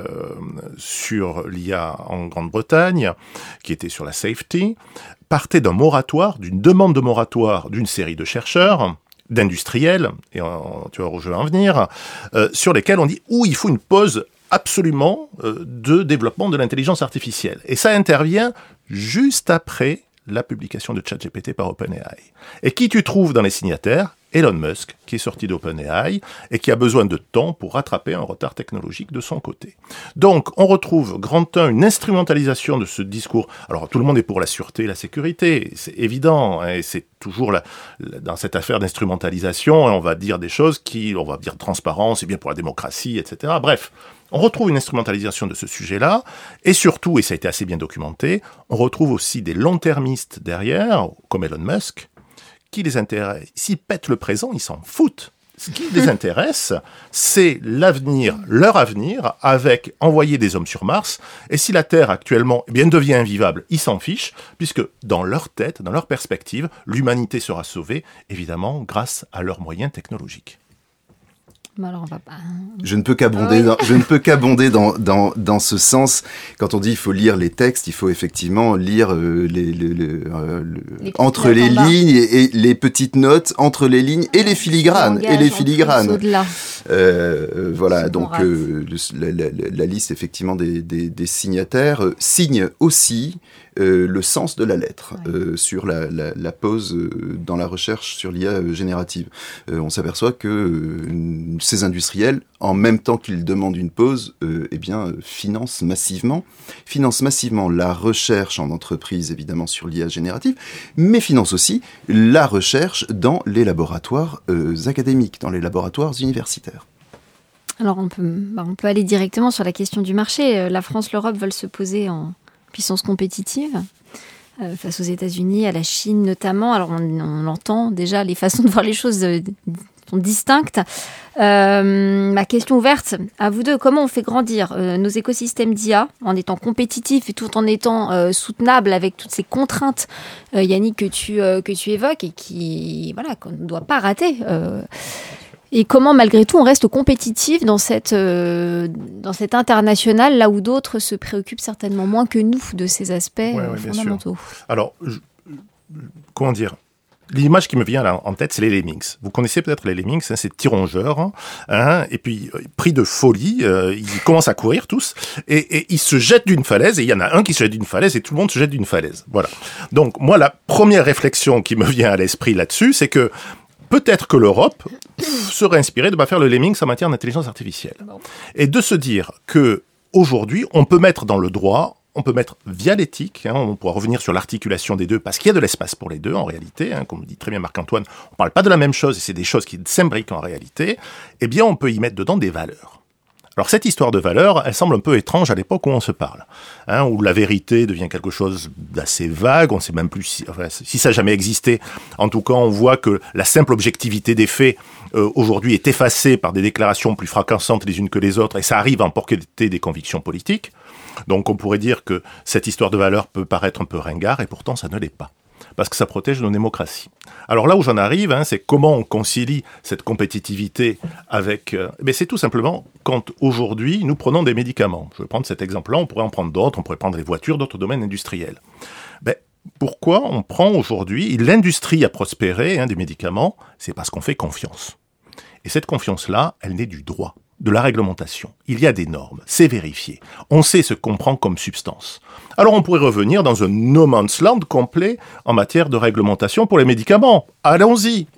sur l'I A en Grande-Bretagne, qui était sur la safety, partait d'un moratoire, d'une demande de moratoire d'une série de chercheurs, d'industriels, et euh, tu vois où je veux en venir, euh, sur lesquels on dit « où il faut une pause absolument euh, de développement de l'intelligence artificielle ». Et ça intervient juste après la publication de ChatGPT par OpenAI. Et qui tu trouves dans les signataires ? Elon Musk, qui est sorti d'OpenAI et qui a besoin de temps pour rattraper un retard technologique de son côté. Donc, on retrouve, grand un, une instrumentalisation de ce discours. Alors, tout le monde est pour la sûreté et la sécurité, c'est évident, hein, et c'est toujours la, la, dans cette affaire d'instrumentalisation, on va dire des choses qui, on va dire transparence, c'est bien pour la démocratie, et cetera. Bref, on retrouve une instrumentalisation de ce sujet-là, et surtout, et ça a été assez bien documenté, on retrouve aussi des long-termistes derrière, comme Elon Musk, qui les intéresse. S'ils pètent le présent, ils s'en foutent. Ce qui les intéresse, c'est l'avenir, leur avenir, avec envoyer des hommes sur Mars. Et si la Terre, actuellement, eh bien, devient invivable, ils s'en fichent, puisque dans leur tête, dans leur perspective, l'humanité sera sauvée, évidemment, grâce à leurs moyens technologiques. Bah alors on va pas... Je ne peux qu'abonder, ah oui. dans, je ne peux qu'abonder dans, dans, dans ce sens. Quand on dit il faut lire les textes, il faut effectivement lire euh, les, les, les, euh, les entre les lignes et, et les petites notes entre les lignes et les filigranes et les filigranes. Au-delà. Euh, voilà, donc euh, la, la, la liste effectivement des, des, des signataires euh, signe aussi euh, le sens de la lettre ouais. euh, sur la, la, la pause euh, dans la recherche sur l'I A euh, générative. Euh, on s'aperçoit que euh, ces industriels, en même temps qu'ils demandent une pause, euh, eh bien, euh, financent massivement, financent massivement la recherche en entreprise, évidemment, sur l'I A générative, mais financent aussi la recherche dans les laboratoires euh, académiques, dans les laboratoires universitaires. Alors, on peut, bah, on peut aller directement sur la question du marché. La France, l'Europe veulent se poser en puissance compétitive euh, face aux États-Unis, à la Chine notamment. Alors, on, on entend déjà, les façons de voir les choses euh, sont distinctes. Euh, ma question ouverte à vous deux, comment on fait grandir euh, nos écosystèmes d'I A en étant compétitifs et tout en étant euh, soutenables avec toutes ces contraintes, euh, Yannick, que tu, euh, que tu évoques et qui, voilà, qu'on ne doit pas rater euh, et comment, malgré tout, on reste compétitif dans cette, euh, dans cette internationale, là où d'autres se préoccupent certainement moins que nous de ces aspects ouais, euh, ouais, fondamentaux. Alors, je, comment dire ? L'image qui me vient là en tête, c'est les lemmings. Vous connaissez peut-être les lemmings, hein, ces petits rongeurs, hein, et puis pris de folie, euh, ils commencent à courir tous, et, et ils se jettent d'une falaise, et il y en a un qui se jette d'une falaise, et tout le monde se jette d'une falaise. Voilà. Donc moi, la première réflexion qui me vient à l'esprit là-dessus, c'est que peut-être que l'Europe serait inspirée de ne pas faire le lemmings en matière d'intelligence artificielle. Et de se dire que aujourd'hui, on peut mettre dans le droit, on peut mettre via l'éthique, hein, on pourra revenir sur l'articulation des deux, parce qu'il y a de l'espace pour les deux en réalité, hein, comme dit très bien Marc-Antoine, on ne parle pas de la même chose, et c'est des choses qui s'imbriquent en réalité, eh bien on peut y mettre dedans des valeurs. Alors cette histoire de valeurs, elle semble un peu étrange à l'époque où on se parle, hein, où la vérité devient quelque chose d'assez vague, on ne sait même plus si, enfin, si ça n'a jamais existé. En tout cas, on voit que la simple objectivité des faits euh, aujourd'hui est effacée par des déclarations plus fracassantes les unes que les autres, et ça arrive à emporter des convictions politiques. Donc on pourrait dire que cette histoire de valeurs peut paraître un peu ringard, et pourtant ça ne l'est pas, parce que ça protège nos démocraties. Alors là où j'en arrive, hein, c'est comment on concilie cette compétitivité avec... Euh, mais c'est tout simplement quand aujourd'hui nous prenons des médicaments. Je vais prendre cet exemple-là, on pourrait en prendre d'autres, on pourrait prendre les voitures, d'autres domaines industriels. Ben, pourquoi on prend aujourd'hui... L'industrie a prospéré hein, des médicaments, c'est parce qu'on fait confiance. Et cette confiance-là, elle naît du droit, de la réglementation. Il y a des normes, c'est vérifié. On sait ce qu'on prend comme substance. Alors on pourrait revenir dans un no man's land complet en matière de réglementation pour les médicaments. Allons-y.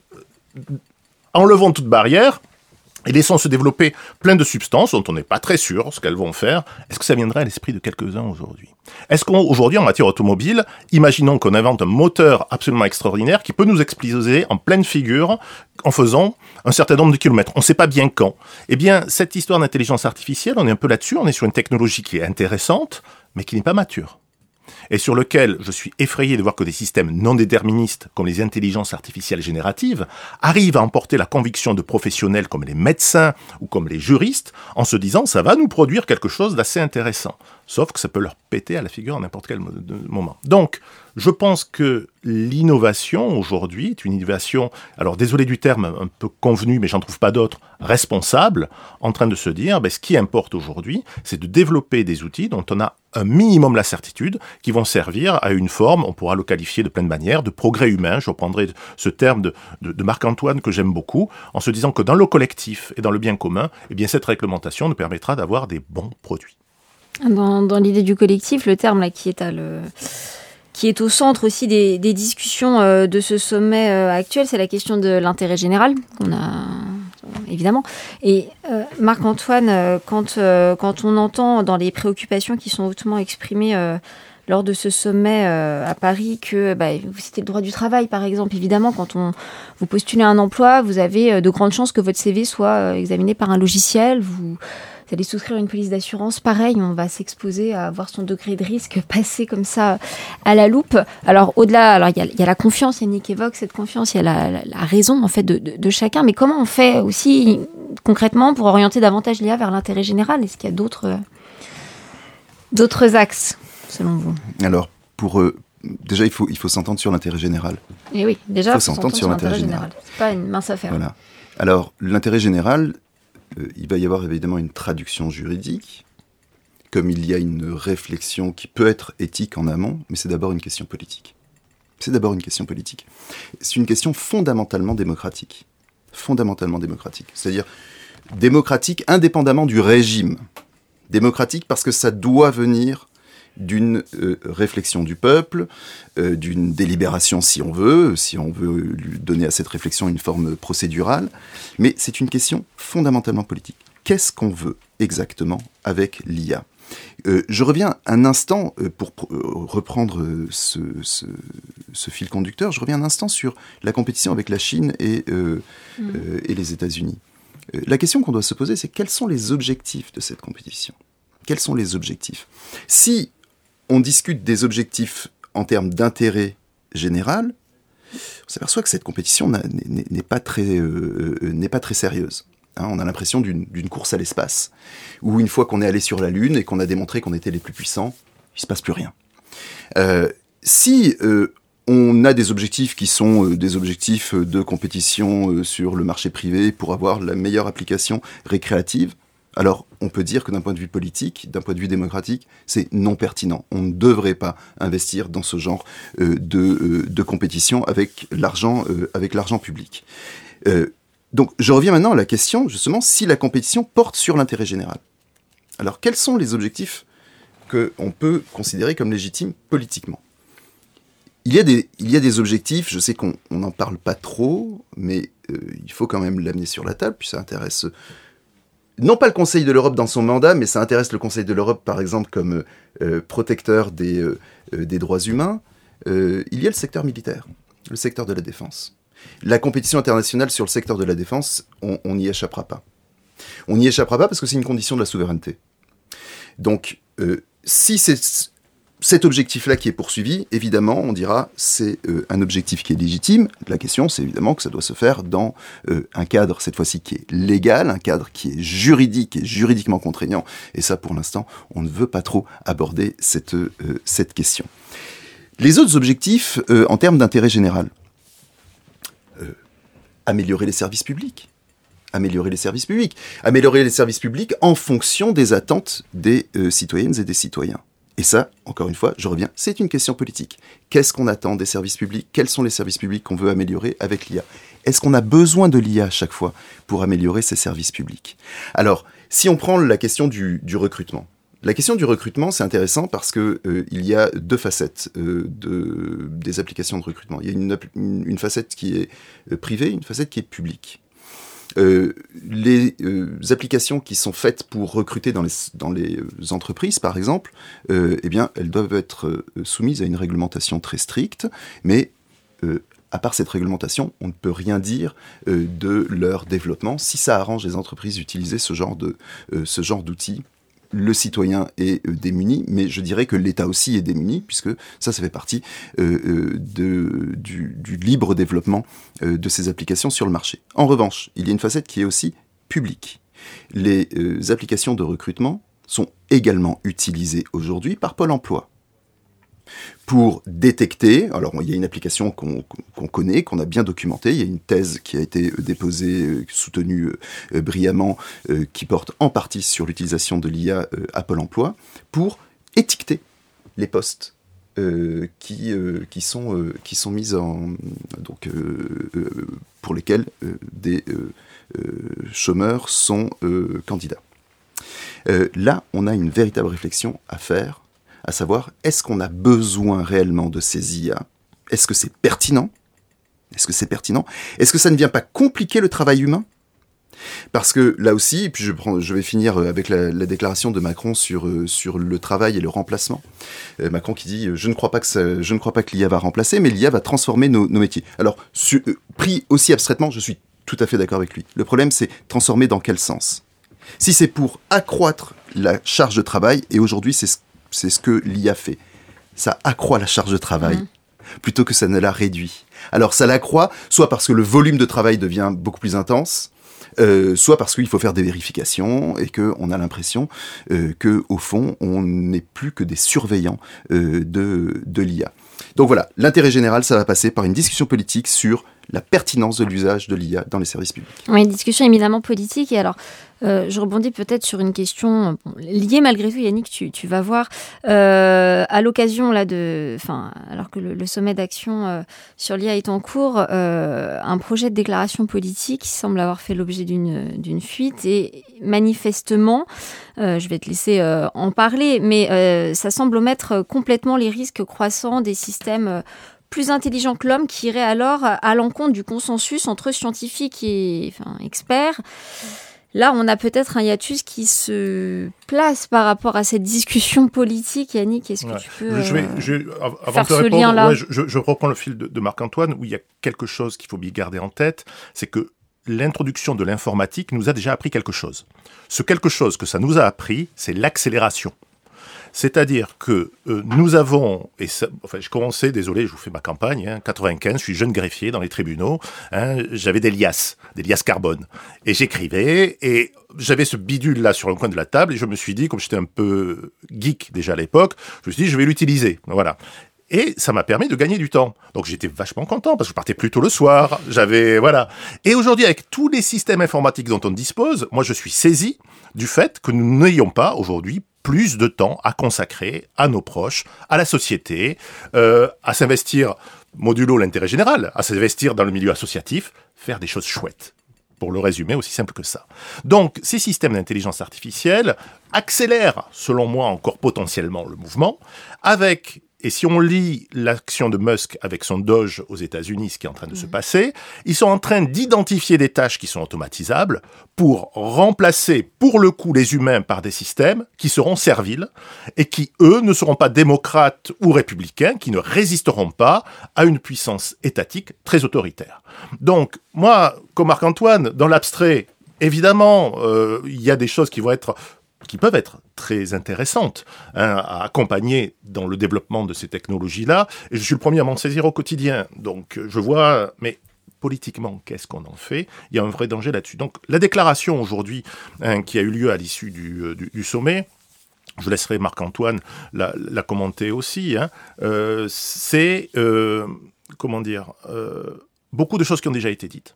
Enlevons toute barrière et laissons se développer plein de substances dont on n'est pas très sûr ce qu'elles vont faire. Est-ce que ça viendrait à l'esprit de quelques-uns aujourd'hui ? Est-ce qu'aujourd'hui, en matière automobile, imaginons qu'on invente un moteur absolument extraordinaire qui peut nous exploser en pleine figure en faisant un certain nombre de kilomètres. On ne sait pas bien quand. Eh bien, cette histoire d'intelligence artificielle, on est un peu là-dessus. On est sur une technologie qui est intéressante, mais qui n'est pas mature. Et sur lequel je suis effrayé de voir que des systèmes non déterministes, comme les intelligences artificielles génératives, arrivent à emporter la conviction de professionnels comme les médecins ou comme les juristes, en se disant « ça va nous produire quelque chose d'assez intéressant ». Sauf que ça peut leur péter à la figure à n'importe quel moment. Donc, je pense que l'innovation aujourd'hui est une innovation, alors désolé du terme, un peu convenu, mais j'en trouve pas d'autre, responsable, en train de se dire, ben, ce qui importe aujourd'hui, c'est de développer des outils dont on a un minimum la certitude, qui vont servir à une forme, on pourra le qualifier de plein de manières, de progrès humain. Je reprendrai ce terme de, de, de Marc-Antoine que j'aime beaucoup, en se disant que dans le collectif et dans le bien commun, eh bien, cette réglementation nous permettra d'avoir des bons produits. Dans, dans l'idée du collectif, le terme là qui est à le... qui est au centre aussi des, des discussions euh, de ce sommet euh, actuel, c'est la question de l'intérêt général. On a évidemment. Et euh, Marc-Antoine, euh, quand euh, quand on entend dans les préoccupations qui sont hautement exprimées euh, lors de ce sommet euh, à Paris que bah, vous citez le droit du travail, par exemple. Évidemment, quand on vous postulez un emploi, vous avez de grandes chances que votre C V soit examiné par un logiciel. Vous Vous allez souscrire une police d'assurance, pareil, on va s'exposer à voir son degré de risque passer comme ça à la loupe. Alors au-delà, alors il y a, y a la confiance, Yannick évoque cette confiance, il y a la, la, la raison en fait de, de, de chacun. Mais comment on fait aussi concrètement pour orienter davantage l'I A vers l'intérêt général ? Est-ce qu'il y a d'autres d'autres axes selon vous ? Alors pour euh, déjà il faut il faut s'entendre sur l'intérêt général. Et oui, déjà il faut, faut s'entendre, s'entendre sur, sur l'intérêt, l'intérêt général. général. C'est pas une mince affaire. Voilà. Alors l'intérêt général. Euh, il va y avoir évidemment une traduction juridique, comme il y a une réflexion qui peut être éthique en amont, mais c'est d'abord une question politique. C'est d'abord une question politique. C'est une question fondamentalement démocratique. Fondamentalement démocratique. C'est-à-dire démocratique indépendamment du régime. Démocratique parce que ça doit venir d'une euh, réflexion du peuple, euh, d'une délibération si on veut, si on veut lui donner à cette réflexion une forme procédurale, mais c'est une question fondamentalement politique. Qu'est-ce qu'on veut exactement avec l'I A ? euh, Je reviens un instant, euh, pour euh, reprendre ce, ce, ce fil conducteur, je reviens un instant sur la compétition avec la Chine et, euh, mmh. euh, et les États-Unis. Euh, la question qu'on doit se poser, c'est quels sont les objectifs de cette compétition ? Quels sont les objectifs ? Si on discute des objectifs en termes d'intérêt général, on s'aperçoit que cette compétition n'est, n'est, pas, très, euh, n'est pas très sérieuse. Hein, on a l'impression d'une, d'une course à l'espace, où une fois qu'on est allé sur la Lune et qu'on a démontré qu'on était les plus puissants, il ne se passe plus rien. Euh, si euh, on a des objectifs qui sont euh, des objectifs de compétition euh, sur le marché privé pour avoir la meilleure application récréative, alors on peut dire que d'un point de vue politique, d'un point de vue démocratique, c'est non pertinent. On ne devrait pas investir dans ce genre euh, de, euh, de compétition avec l'argent, euh, avec l'argent public. Euh, donc je reviens maintenant à la question, justement, si la compétition porte sur l'intérêt général. Alors quels sont les objectifs qu'on peut considérer comme légitimes politiquement ? Il y a des, il y a des objectifs, je sais qu'on n'en parle pas trop, mais euh, il faut quand même l'amener sur la table, puis ça intéresse non pas le Conseil de l'Europe dans son mandat, mais ça intéresse le Conseil de l'Europe, par exemple, comme euh, protecteur des, euh, des droits humains, euh, il y a le secteur militaire, le secteur de la défense. La compétition internationale sur le secteur de la défense, on n'y échappera pas. On n'y échappera pas parce que c'est une condition de la souveraineté. Donc, euh, si c'est cet objectif-là qui est poursuivi, évidemment, on dira c'est euh, un objectif qui est légitime. La question, c'est évidemment que ça doit se faire dans euh, un cadre, cette fois-ci, qui est légal, un cadre qui est juridique et juridiquement contraignant. Et ça, pour l'instant, on ne veut pas trop aborder cette, euh, cette question. Les autres objectifs, euh, en termes d'intérêt général, euh, améliorer les services publics. Améliorer les services publics. Améliorer les services publics en fonction des attentes des euh, citoyennes et des citoyens. Et ça, encore une fois, je reviens, c'est une question politique. Qu'est-ce qu'on attend des services publics ? Quels sont les services publics qu'on veut améliorer avec l'I A ? Est-ce qu'on a besoin de l'I A à chaque fois pour améliorer ces services publics ? Alors, si on prend la question du, du recrutement, la question du recrutement, c'est intéressant parce que euh, il y a deux facettes euh, de, des applications de recrutement. Il y a une, une, une facette qui est euh, privée, une facette qui est publique. Euh, les euh, applications qui sont faites pour recruter dans les, dans les entreprises, par exemple, euh, eh bien, elles doivent être euh, soumises à une réglementation très stricte, mais euh, à part cette réglementation, on ne peut rien dire euh, de leur développement. Si ça arrange les entreprises d'utiliser ce genre de, euh, ce genre d'outils, le citoyen est euh, démuni, mais je dirais que l'État aussi est démuni, puisque ça, ça fait partie euh, euh, de, du, du libre développement euh, de ces applications sur le marché. En revanche, il y a une facette qui est aussi publique. Les euh, applications de recrutement sont également utilisées aujourd'hui par Pôle emploi pour détecter, alors il y a une application qu'on, qu'on connaît, qu'on a bien documentée, il y a une thèse qui a été déposée, euh, soutenue euh, brillamment, euh, qui porte en partie sur l'utilisation de l'I A euh, à Pôle emploi, pour étiqueter les postes euh, qui, euh, qui, sont, euh, qui sont mis en... donc euh, euh, pour lesquels euh, des euh, euh, chômeurs sont euh, candidats. Euh, là, on a une véritable réflexion à faire, à savoir, est-ce qu'on a besoin réellement de ces I A ? Est-ce que c'est pertinent ? Est-ce que c'est pertinent ? Est-ce que ça ne vient pas compliquer le travail humain ? Parce que là aussi, et puis je, prends, je vais finir avec la, la déclaration de Macron sur, euh, sur le travail et le remplacement. Euh, Macron qui dit, je ne crois pas que ça, je ne crois pas que l'I A va remplacer, mais l'I A va transformer nos, nos métiers. Alors, su, euh, pris aussi abstraitement, je suis tout à fait d'accord avec lui. Le problème, c'est transformer dans quel sens ? Si c'est pour accroître la charge de travail, et aujourd'hui, c'est ce C'est ce que l'I A fait. Ça accroît la charge de travail, mmh. plutôt que ça ne la réduit. Alors ça l'accroît, soit parce que le volume de travail devient beaucoup plus intense, euh, soit parce qu'il faut faire des vérifications et qu'on a l'impression euh, qu'au fond, on n'est plus que des surveillants euh, de, de l'I A. Donc voilà, l'intérêt général, ça va passer par une discussion politique sur la pertinence de l'usage de l'I A dans les services publics. Oui, une discussion éminemment politique. Et alors, euh, je rebondis peut-être sur une question bon, liée malgré tout, Yannick, tu, tu vas voir. Euh, à l'occasion, là, de, enfin, alors que le, le sommet d'action euh, sur l'I A est en cours, euh, un projet de déclaration politique semble avoir fait l'objet d'une, d'une fuite. Et manifestement, euh, je vais te laisser euh, en parler, mais euh, ça semble omettre complètement les risques croissants des systèmes euh, plus intelligent que l'homme, qui irait alors à l'encontre du consensus entre scientifiques et enfin, experts. Là, on a peut-être un hiatus qui se place par rapport à cette discussion politique. Yannick, est-ce que ouais. tu peux je vais, je, avant faire de te ce répondre, lien-là ouais, je, je reprends le fil de, de Marc-Antoine, où il y a quelque chose qu'il faut bien garder en tête, c'est que l'introduction de l'informatique nous a déjà appris quelque chose. Ce quelque chose que ça nous a appris, c'est l'accélération. C'est-à-dire que euh, nous avons, et ça, enfin, je commençais, désolé, je vous fais ma campagne, hein, quatre-vingt-quinze, je suis jeune greffier dans les tribunaux, hein, j'avais des liasses, des liasses carbone, et j'écrivais, et j'avais ce bidule-là sur le coin de la table, et je me suis dit, comme j'étais un peu geek déjà à l'époque, je me suis dit, je vais l'utiliser, voilà. Et ça m'a permis de gagner du temps. Donc j'étais vachement content, parce que je partais plus tôt le soir, j'avais, voilà. Et aujourd'hui, avec tous les systèmes informatiques dont on dispose, moi je suis saisi du fait que nous n'ayons pas, aujourd'hui, plus de temps à consacrer à nos proches, à la société, euh, à s'investir, modulo l'intérêt général, à s'investir dans le milieu associatif, faire des choses chouettes. Pour le résumer, aussi simple que ça. Donc, ces systèmes d'intelligence artificielle accélèrent, selon moi, encore potentiellement le mouvement, avec Et si on lit l'action de Musk avec son Doge aux États-Unis, ce qui est en train de mmh. se passer, ils sont en train d'identifier des tâches qui sont automatisables pour remplacer, pour le coup, les humains par des systèmes qui seront serviles et qui, eux, ne seront pas démocrates ou républicains, qui ne résisteront pas à une puissance étatique très autoritaire. Donc, moi, comme Marc-Antoine, dans l'abstrait, évidemment, euh, il y a des choses qui vont être... qui peuvent être très intéressantes hein, à accompagner dans le développement de ces technologies-là. Et je suis le premier à m'en saisir au quotidien. Donc, je vois... Mais politiquement, qu'est-ce qu'on en fait ? Il y a un vrai danger là-dessus. Donc, la déclaration aujourd'hui hein, qui a eu lieu à l'issue du, du, du sommet, je laisserai Marc-Antoine la, la commenter aussi, hein, euh, c'est, euh, comment dire, euh, beaucoup de choses qui ont déjà été dites.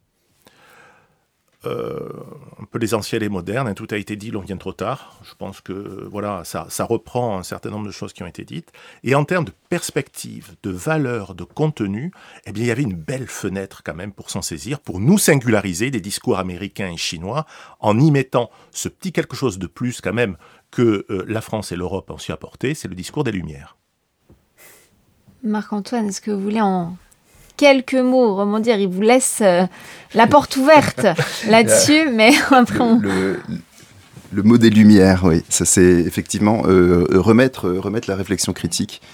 Euh, un peu l'essentiel et moderne, hein, tout a été dit, l'on vient trop tard. Je pense que voilà, ça, ça reprend un certain nombre de choses qui ont été dites. Et en termes de perspective, de valeur, de contenu, eh bien, il y avait une belle fenêtre quand même pour s'en saisir, pour nous singulariser des discours américains et chinois, en y mettant ce petit quelque chose de plus quand même que euh, la France et l'Europe ont su apporter, c'est le discours des Lumières. Marc-Antoine, est-ce que vous voulez en... quelques mots, comment dire, il vous laisse euh, la porte ouverte là-dessus, mais après on... Le, le, le mot des Lumières, oui, ça c'est effectivement euh, remettre, remettre la réflexion critique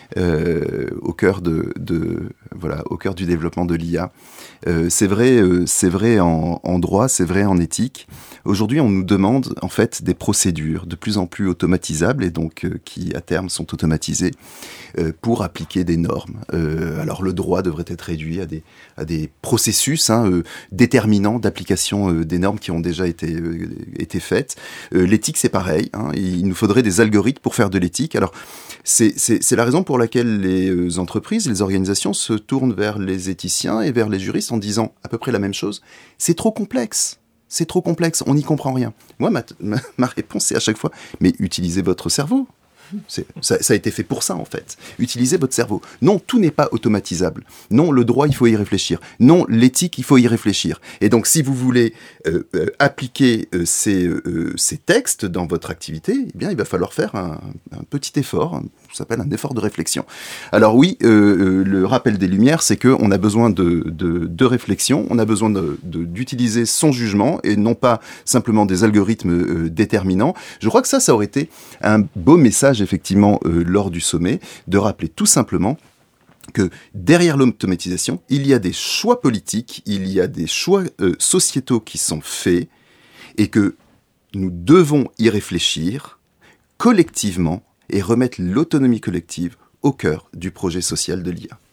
euh, au cœur de, de, voilà, au cœur du développement de l'I A. Euh, c'est vrai, euh, c'est vrai en, en droit, c'est vrai en éthique. Aujourd'hui, on nous demande en fait des procédures de plus en plus automatisables et donc euh, qui à terme sont automatisées euh, pour appliquer des normes. Euh, alors le droit devrait être réduit à des à des processus hein, euh, déterminants d'application euh, des normes qui ont déjà été euh, été faites. Euh, l'éthique, c'est pareil. Hein, il nous faudrait des algorithmes pour faire de l'éthique. Alors c'est c'est c'est la raison pour laquelle les entreprises, les organisations se tournent vers les éthiciens et vers les juristes en disant à peu près la même chose. C'est trop complexe. C'est trop complexe, on n'y comprend rien. Moi, ma, ma, ma réponse, c'est à chaque fois, mais utilisez votre cerveau. C'est, ça, ça a été fait pour ça, en fait. Utilisez votre cerveau. Non, tout n'est pas automatisable. Non, le droit, il faut y réfléchir. Non, l'éthique, il faut y réfléchir. Et donc, si vous voulez euh, euh, appliquer euh, ces, euh, ces textes dans votre activité, eh bien, il va falloir faire un, un petit effort, un, ça s'appelle un effort de réflexion. Alors oui, euh, euh, le rappel des Lumières, c'est qu'on a besoin de, de, de réflexion, on a besoin de, de, d'utiliser son jugement et non pas simplement des algorithmes euh, déterminants. Je crois que ça, ça aurait été un beau message effectivement euh, lors du sommet, de rappeler tout simplement que derrière l'automatisation, il y a des choix politiques, il y a des choix euh, sociétaux qui sont faits et que nous devons y réfléchir collectivement et remettre l'autonomie collective au cœur du projet social de l'I A.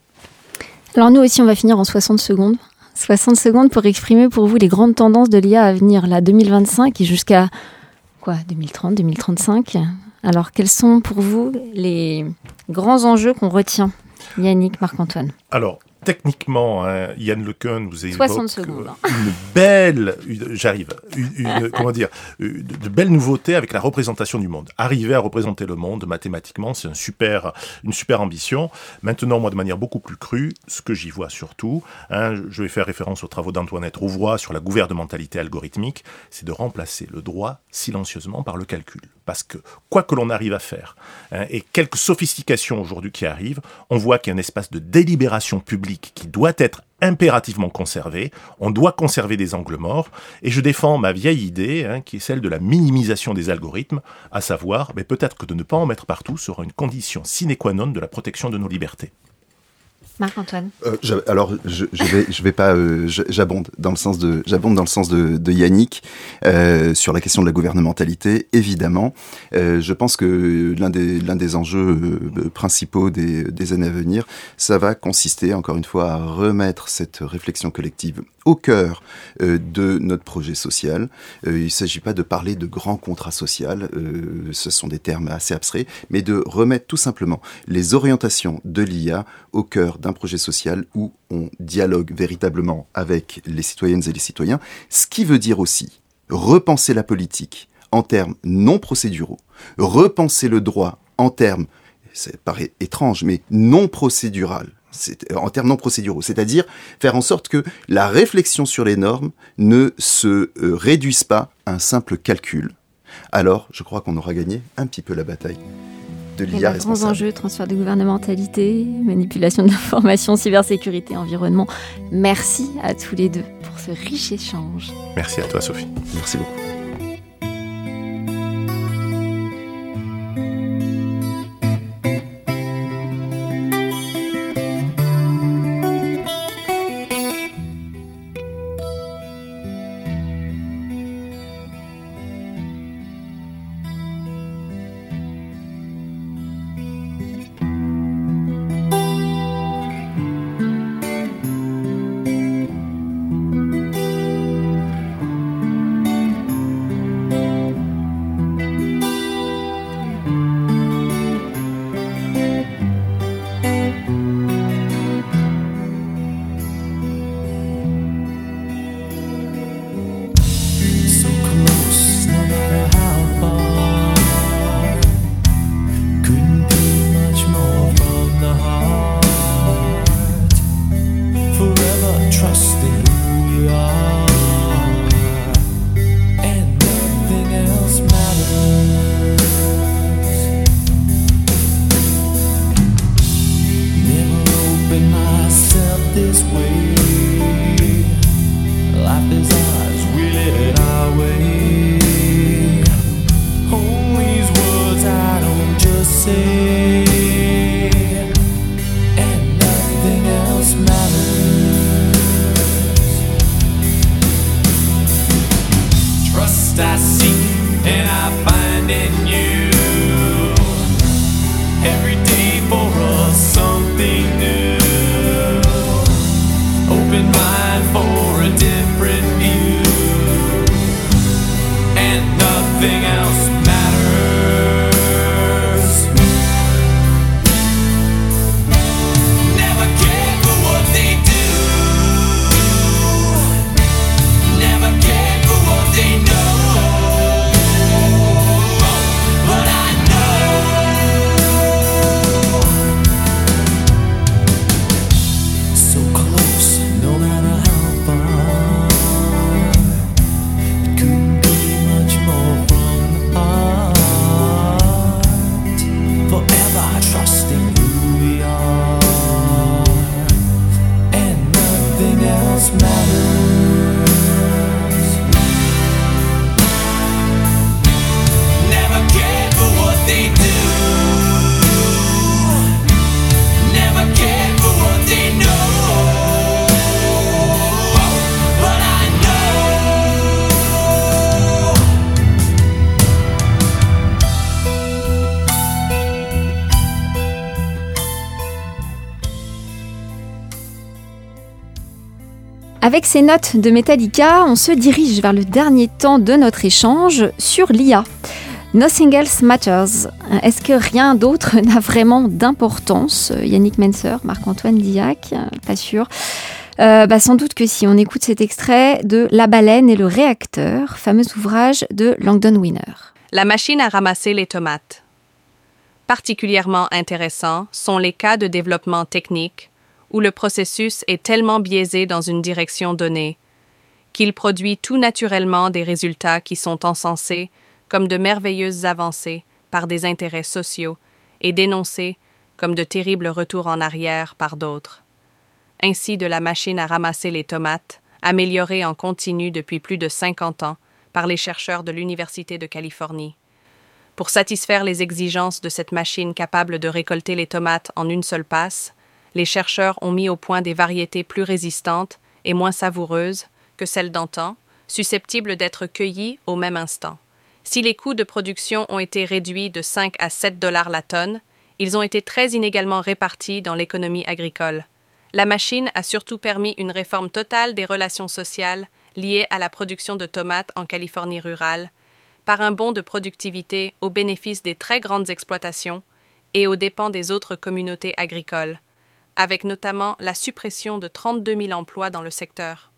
Alors nous aussi, on va finir en soixante secondes. soixante secondes pour exprimer pour vous les grandes tendances de l'I A à venir, là, deux mille vingt-cinq et jusqu'à quoi, deux mille trente, deux mille trente-cinq. Alors, quels sont pour vous les grands enjeux qu'on retient ? Yannick, Marc-Antoine. Alors, techniquement, hein, Yann LeCun vous évoque soixante secondes, hein. une belle, une, j'arrive, une, une, comment dire, une, de belles nouveautés avec la représentation du monde. Arriver à représenter le monde mathématiquement, c'est un super, une super ambition. Maintenant, moi, de manière beaucoup plus crue, ce que j'y vois surtout, hein, je vais faire référence aux travaux d'Antoinette Rouvroy sur la gouvernementalité algorithmique, c'est de remplacer le droit silencieusement par le calcul. Parce que quoi que l'on arrive à faire, hein, et quelques sophistications aujourd'hui qui arrivent, on voit qu'il y a un espace de délibération publique qui doit être impérativement conservé. On doit conserver des angles morts. Et je défends ma vieille idée, hein, qui est celle de la minimisation des algorithmes, à savoir, mais peut-être que de ne pas en mettre partout sera une condition sine qua non de la protection de nos libertés. Marc-Antoine. Euh, je, alors, je, je vais, je vais pas, euh, je, j'abonde dans le sens de, j'abonde dans le sens de, de Yannick euh, sur la question de la gouvernementalité. Évidemment, euh, je pense que l'un des, l'un des enjeux euh, principaux des, des années à venir, ça va consister encore une fois à remettre cette réflexion collective au cœur euh, de notre projet social. Euh, il ne s'agit pas de parler de grands contrats sociaux, euh, ce sont des termes assez abstraits, mais de remettre tout simplement les orientations de l'I A au cœur d'un projet social où on dialogue véritablement avec les citoyennes et les citoyens, ce qui veut dire aussi repenser la politique en termes non procéduraux, repenser le droit en termes, ça paraît étrange, mais non procédural. C'est, en termes non procéduraux, c'est-à-dire faire en sorte que la réflexion sur les normes ne se euh, réduise pas à un simple calcul. Alors, je crois qu'on aura gagné un petit peu la bataille de l'I A responsable. Grands enjeux, transfert de gouvernementalité, manipulation de l'information, cybersécurité, environnement. Merci à tous les deux pour ce riche échange. Merci à toi, Sophie. Merci beaucoup. Avec ces notes de Metallica, on se dirige vers le dernier temps de notre échange sur l'I A. Nothing else matters. Est-ce que rien d'autre n'a vraiment d'importance ? Yannick Menser, Marc-Antoine Diac, pas sûr. Euh, bah sans doute que si. On écoute cet extrait de La baleine et le réacteur, fameux ouvrage de Langdon Winner. La machine à ramasser les tomates. Particulièrement intéressants sont les cas de développement technique où le processus est tellement biaisé dans une direction donnée qu'il produit tout naturellement des résultats qui sont encensés comme de merveilleuses avancées par des intérêts sociaux et dénoncés comme de terribles retours en arrière par d'autres. Ainsi de la machine à ramasser les tomates, améliorée en continu depuis plus de cinquante ans par les chercheurs de l'Université de Californie. Pour satisfaire les exigences de cette machine capable de récolter les tomates en une seule passe, les chercheurs ont mis au point des variétés plus résistantes et moins savoureuses que celles d'antan, susceptibles d'être cueillies au même instant. Si les coûts de production ont été réduits de cinq à sept dollars la tonne, ils ont été très inégalement répartis dans l'économie agricole. La machine a surtout permis une réforme totale des relations sociales liées à la production de tomates en Californie rurale, par un bond de productivité au bénéfice des très grandes exploitations et aux dépens des autres communautés agricoles, avec notamment la suppression de trente-deux mille emplois dans le secteur.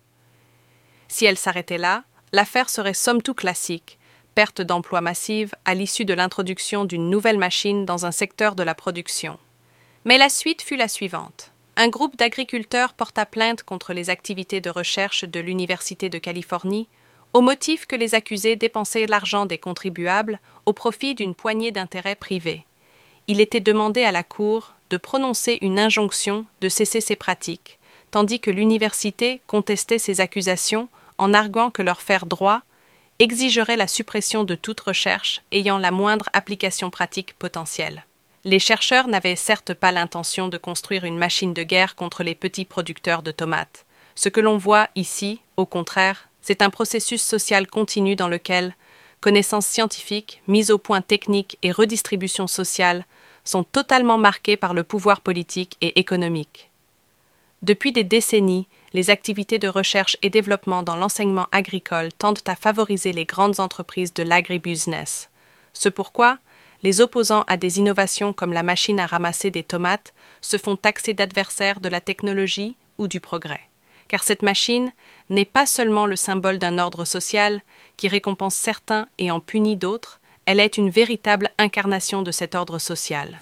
Si elle s'arrêtait là, l'affaire serait somme toute classique, perte d'emplois massive à l'issue de l'introduction d'une nouvelle machine dans un secteur de la production. Mais la suite fut la suivante. Un groupe d'agriculteurs porta plainte contre les activités de recherche de l'Université de Californie au motif que les accusés dépensaient l'argent des contribuables au profit d'une poignée d'intérêts privés. il était demandé à la Cour de prononcer une injonction de cesser ces pratiques, tandis que l'université contestait ces accusations en arguant que leur faire droit exigerait la suppression de toute recherche ayant la moindre application pratique potentielle. Les chercheurs n'avaient certes pas l'intention de construire une machine de guerre contre les petits producteurs de tomates. Ce que l'on voit ici, au contraire, c'est un processus social continu dans lequel connaissances scientifiques, mise au point technique et redistribution sociale sont totalement marquées par le pouvoir politique et économique. Depuis des décennies, les activités de recherche et développement dans l'enseignement agricole tendent à favoriser les grandes entreprises de l'agribusiness. Ce pourquoi, les opposants à des innovations comme la machine à ramasser des tomates se font taxer d'adversaires de la technologie ou du progrès. Car cette machine n'est pas seulement le symbole d'un ordre social qui récompense certains et en punit d'autres, elle est une véritable incarnation de cet ordre social.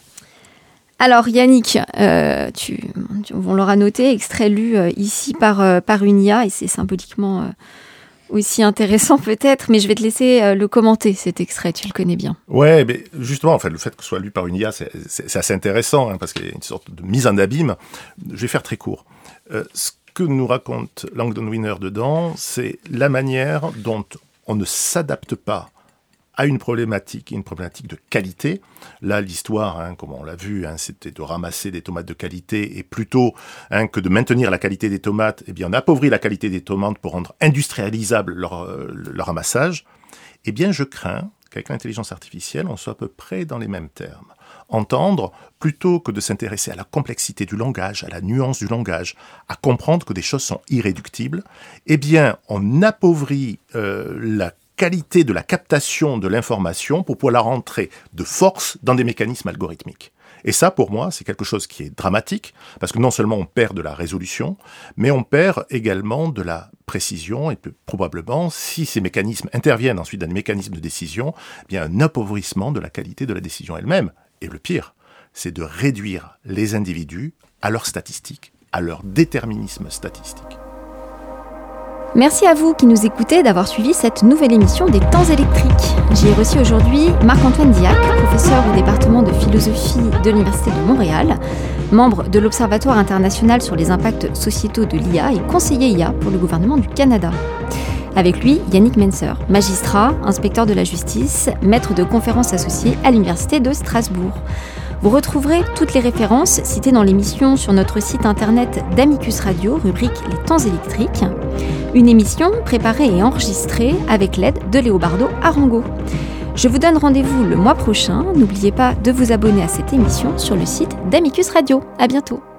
Alors Yannick, euh, tu, tu, on l'aura noté, extrait lu euh, ici par, euh, par une I A, et c'est symboliquement euh, aussi intéressant peut-être, mais je vais te laisser euh, le commenter, cet extrait, tu le connais bien. Ouais, mais justement, en fait, le fait que ce soit lu par une I A, c'est, c'est, c'est assez intéressant, hein, parce qu'il y a une sorte de mise en abîme. Je vais faire très court. Euh, ce que nous raconte Langdon Winner dedans, c'est la manière dont on ne s'adapte pas à une problématique, une problématique de qualité. Là, l'histoire, hein, comme on l'a vu, hein, c'était de ramasser des tomates de qualité, et plutôt hein, que de maintenir la qualité des tomates, eh bien, on appauvrit la qualité des tomates pour rendre industrialisable leur, euh, leur ramassage. Eh bien, je crains qu'avec l'intelligence artificielle, on soit à peu près dans les mêmes termes. Entendre, plutôt que de s'intéresser à la complexité du langage, à la nuance du langage, à comprendre que des choses sont irréductibles, eh bien, on appauvrit euh, la qualité de la captation de l'information pour pouvoir la rentrer de force dans des mécanismes algorithmiques. Et ça, pour moi, c'est quelque chose qui est dramatique, parce que non seulement on perd de la résolution, mais on perd également de la précision, et probablement, si ces mécanismes interviennent ensuite dans des mécanismes de décision, eh bien un appauvrissement de la qualité de la décision elle-même. Et le pire, c'est de réduire les individus à leurs statistiques, à leur déterminisme statistique. Merci à vous qui nous écoutez d'avoir suivi cette nouvelle émission des Temps électriques. J'ai reçu aujourd'hui Marc-Antoine Diac, professeur au département de philosophie de l'Université de Montréal, membre de l'Observatoire international sur les impacts sociétaux de l'I A et conseiller I A pour le gouvernement du Canada. Avec lui, Yannick Menser, magistrat, inspecteur de la justice, maître de conférences associé à l'Université de Strasbourg. Vous retrouverez toutes les références citées dans l'émission sur notre site internet d'Amicus Radio, rubrique Les Temps électriques. Une émission préparée et enregistrée avec l'aide de Léobardo Arango. Je vous donne rendez-vous le mois prochain. N'oubliez pas de vous abonner à cette émission sur le site d'Amicus Radio. À bientôt.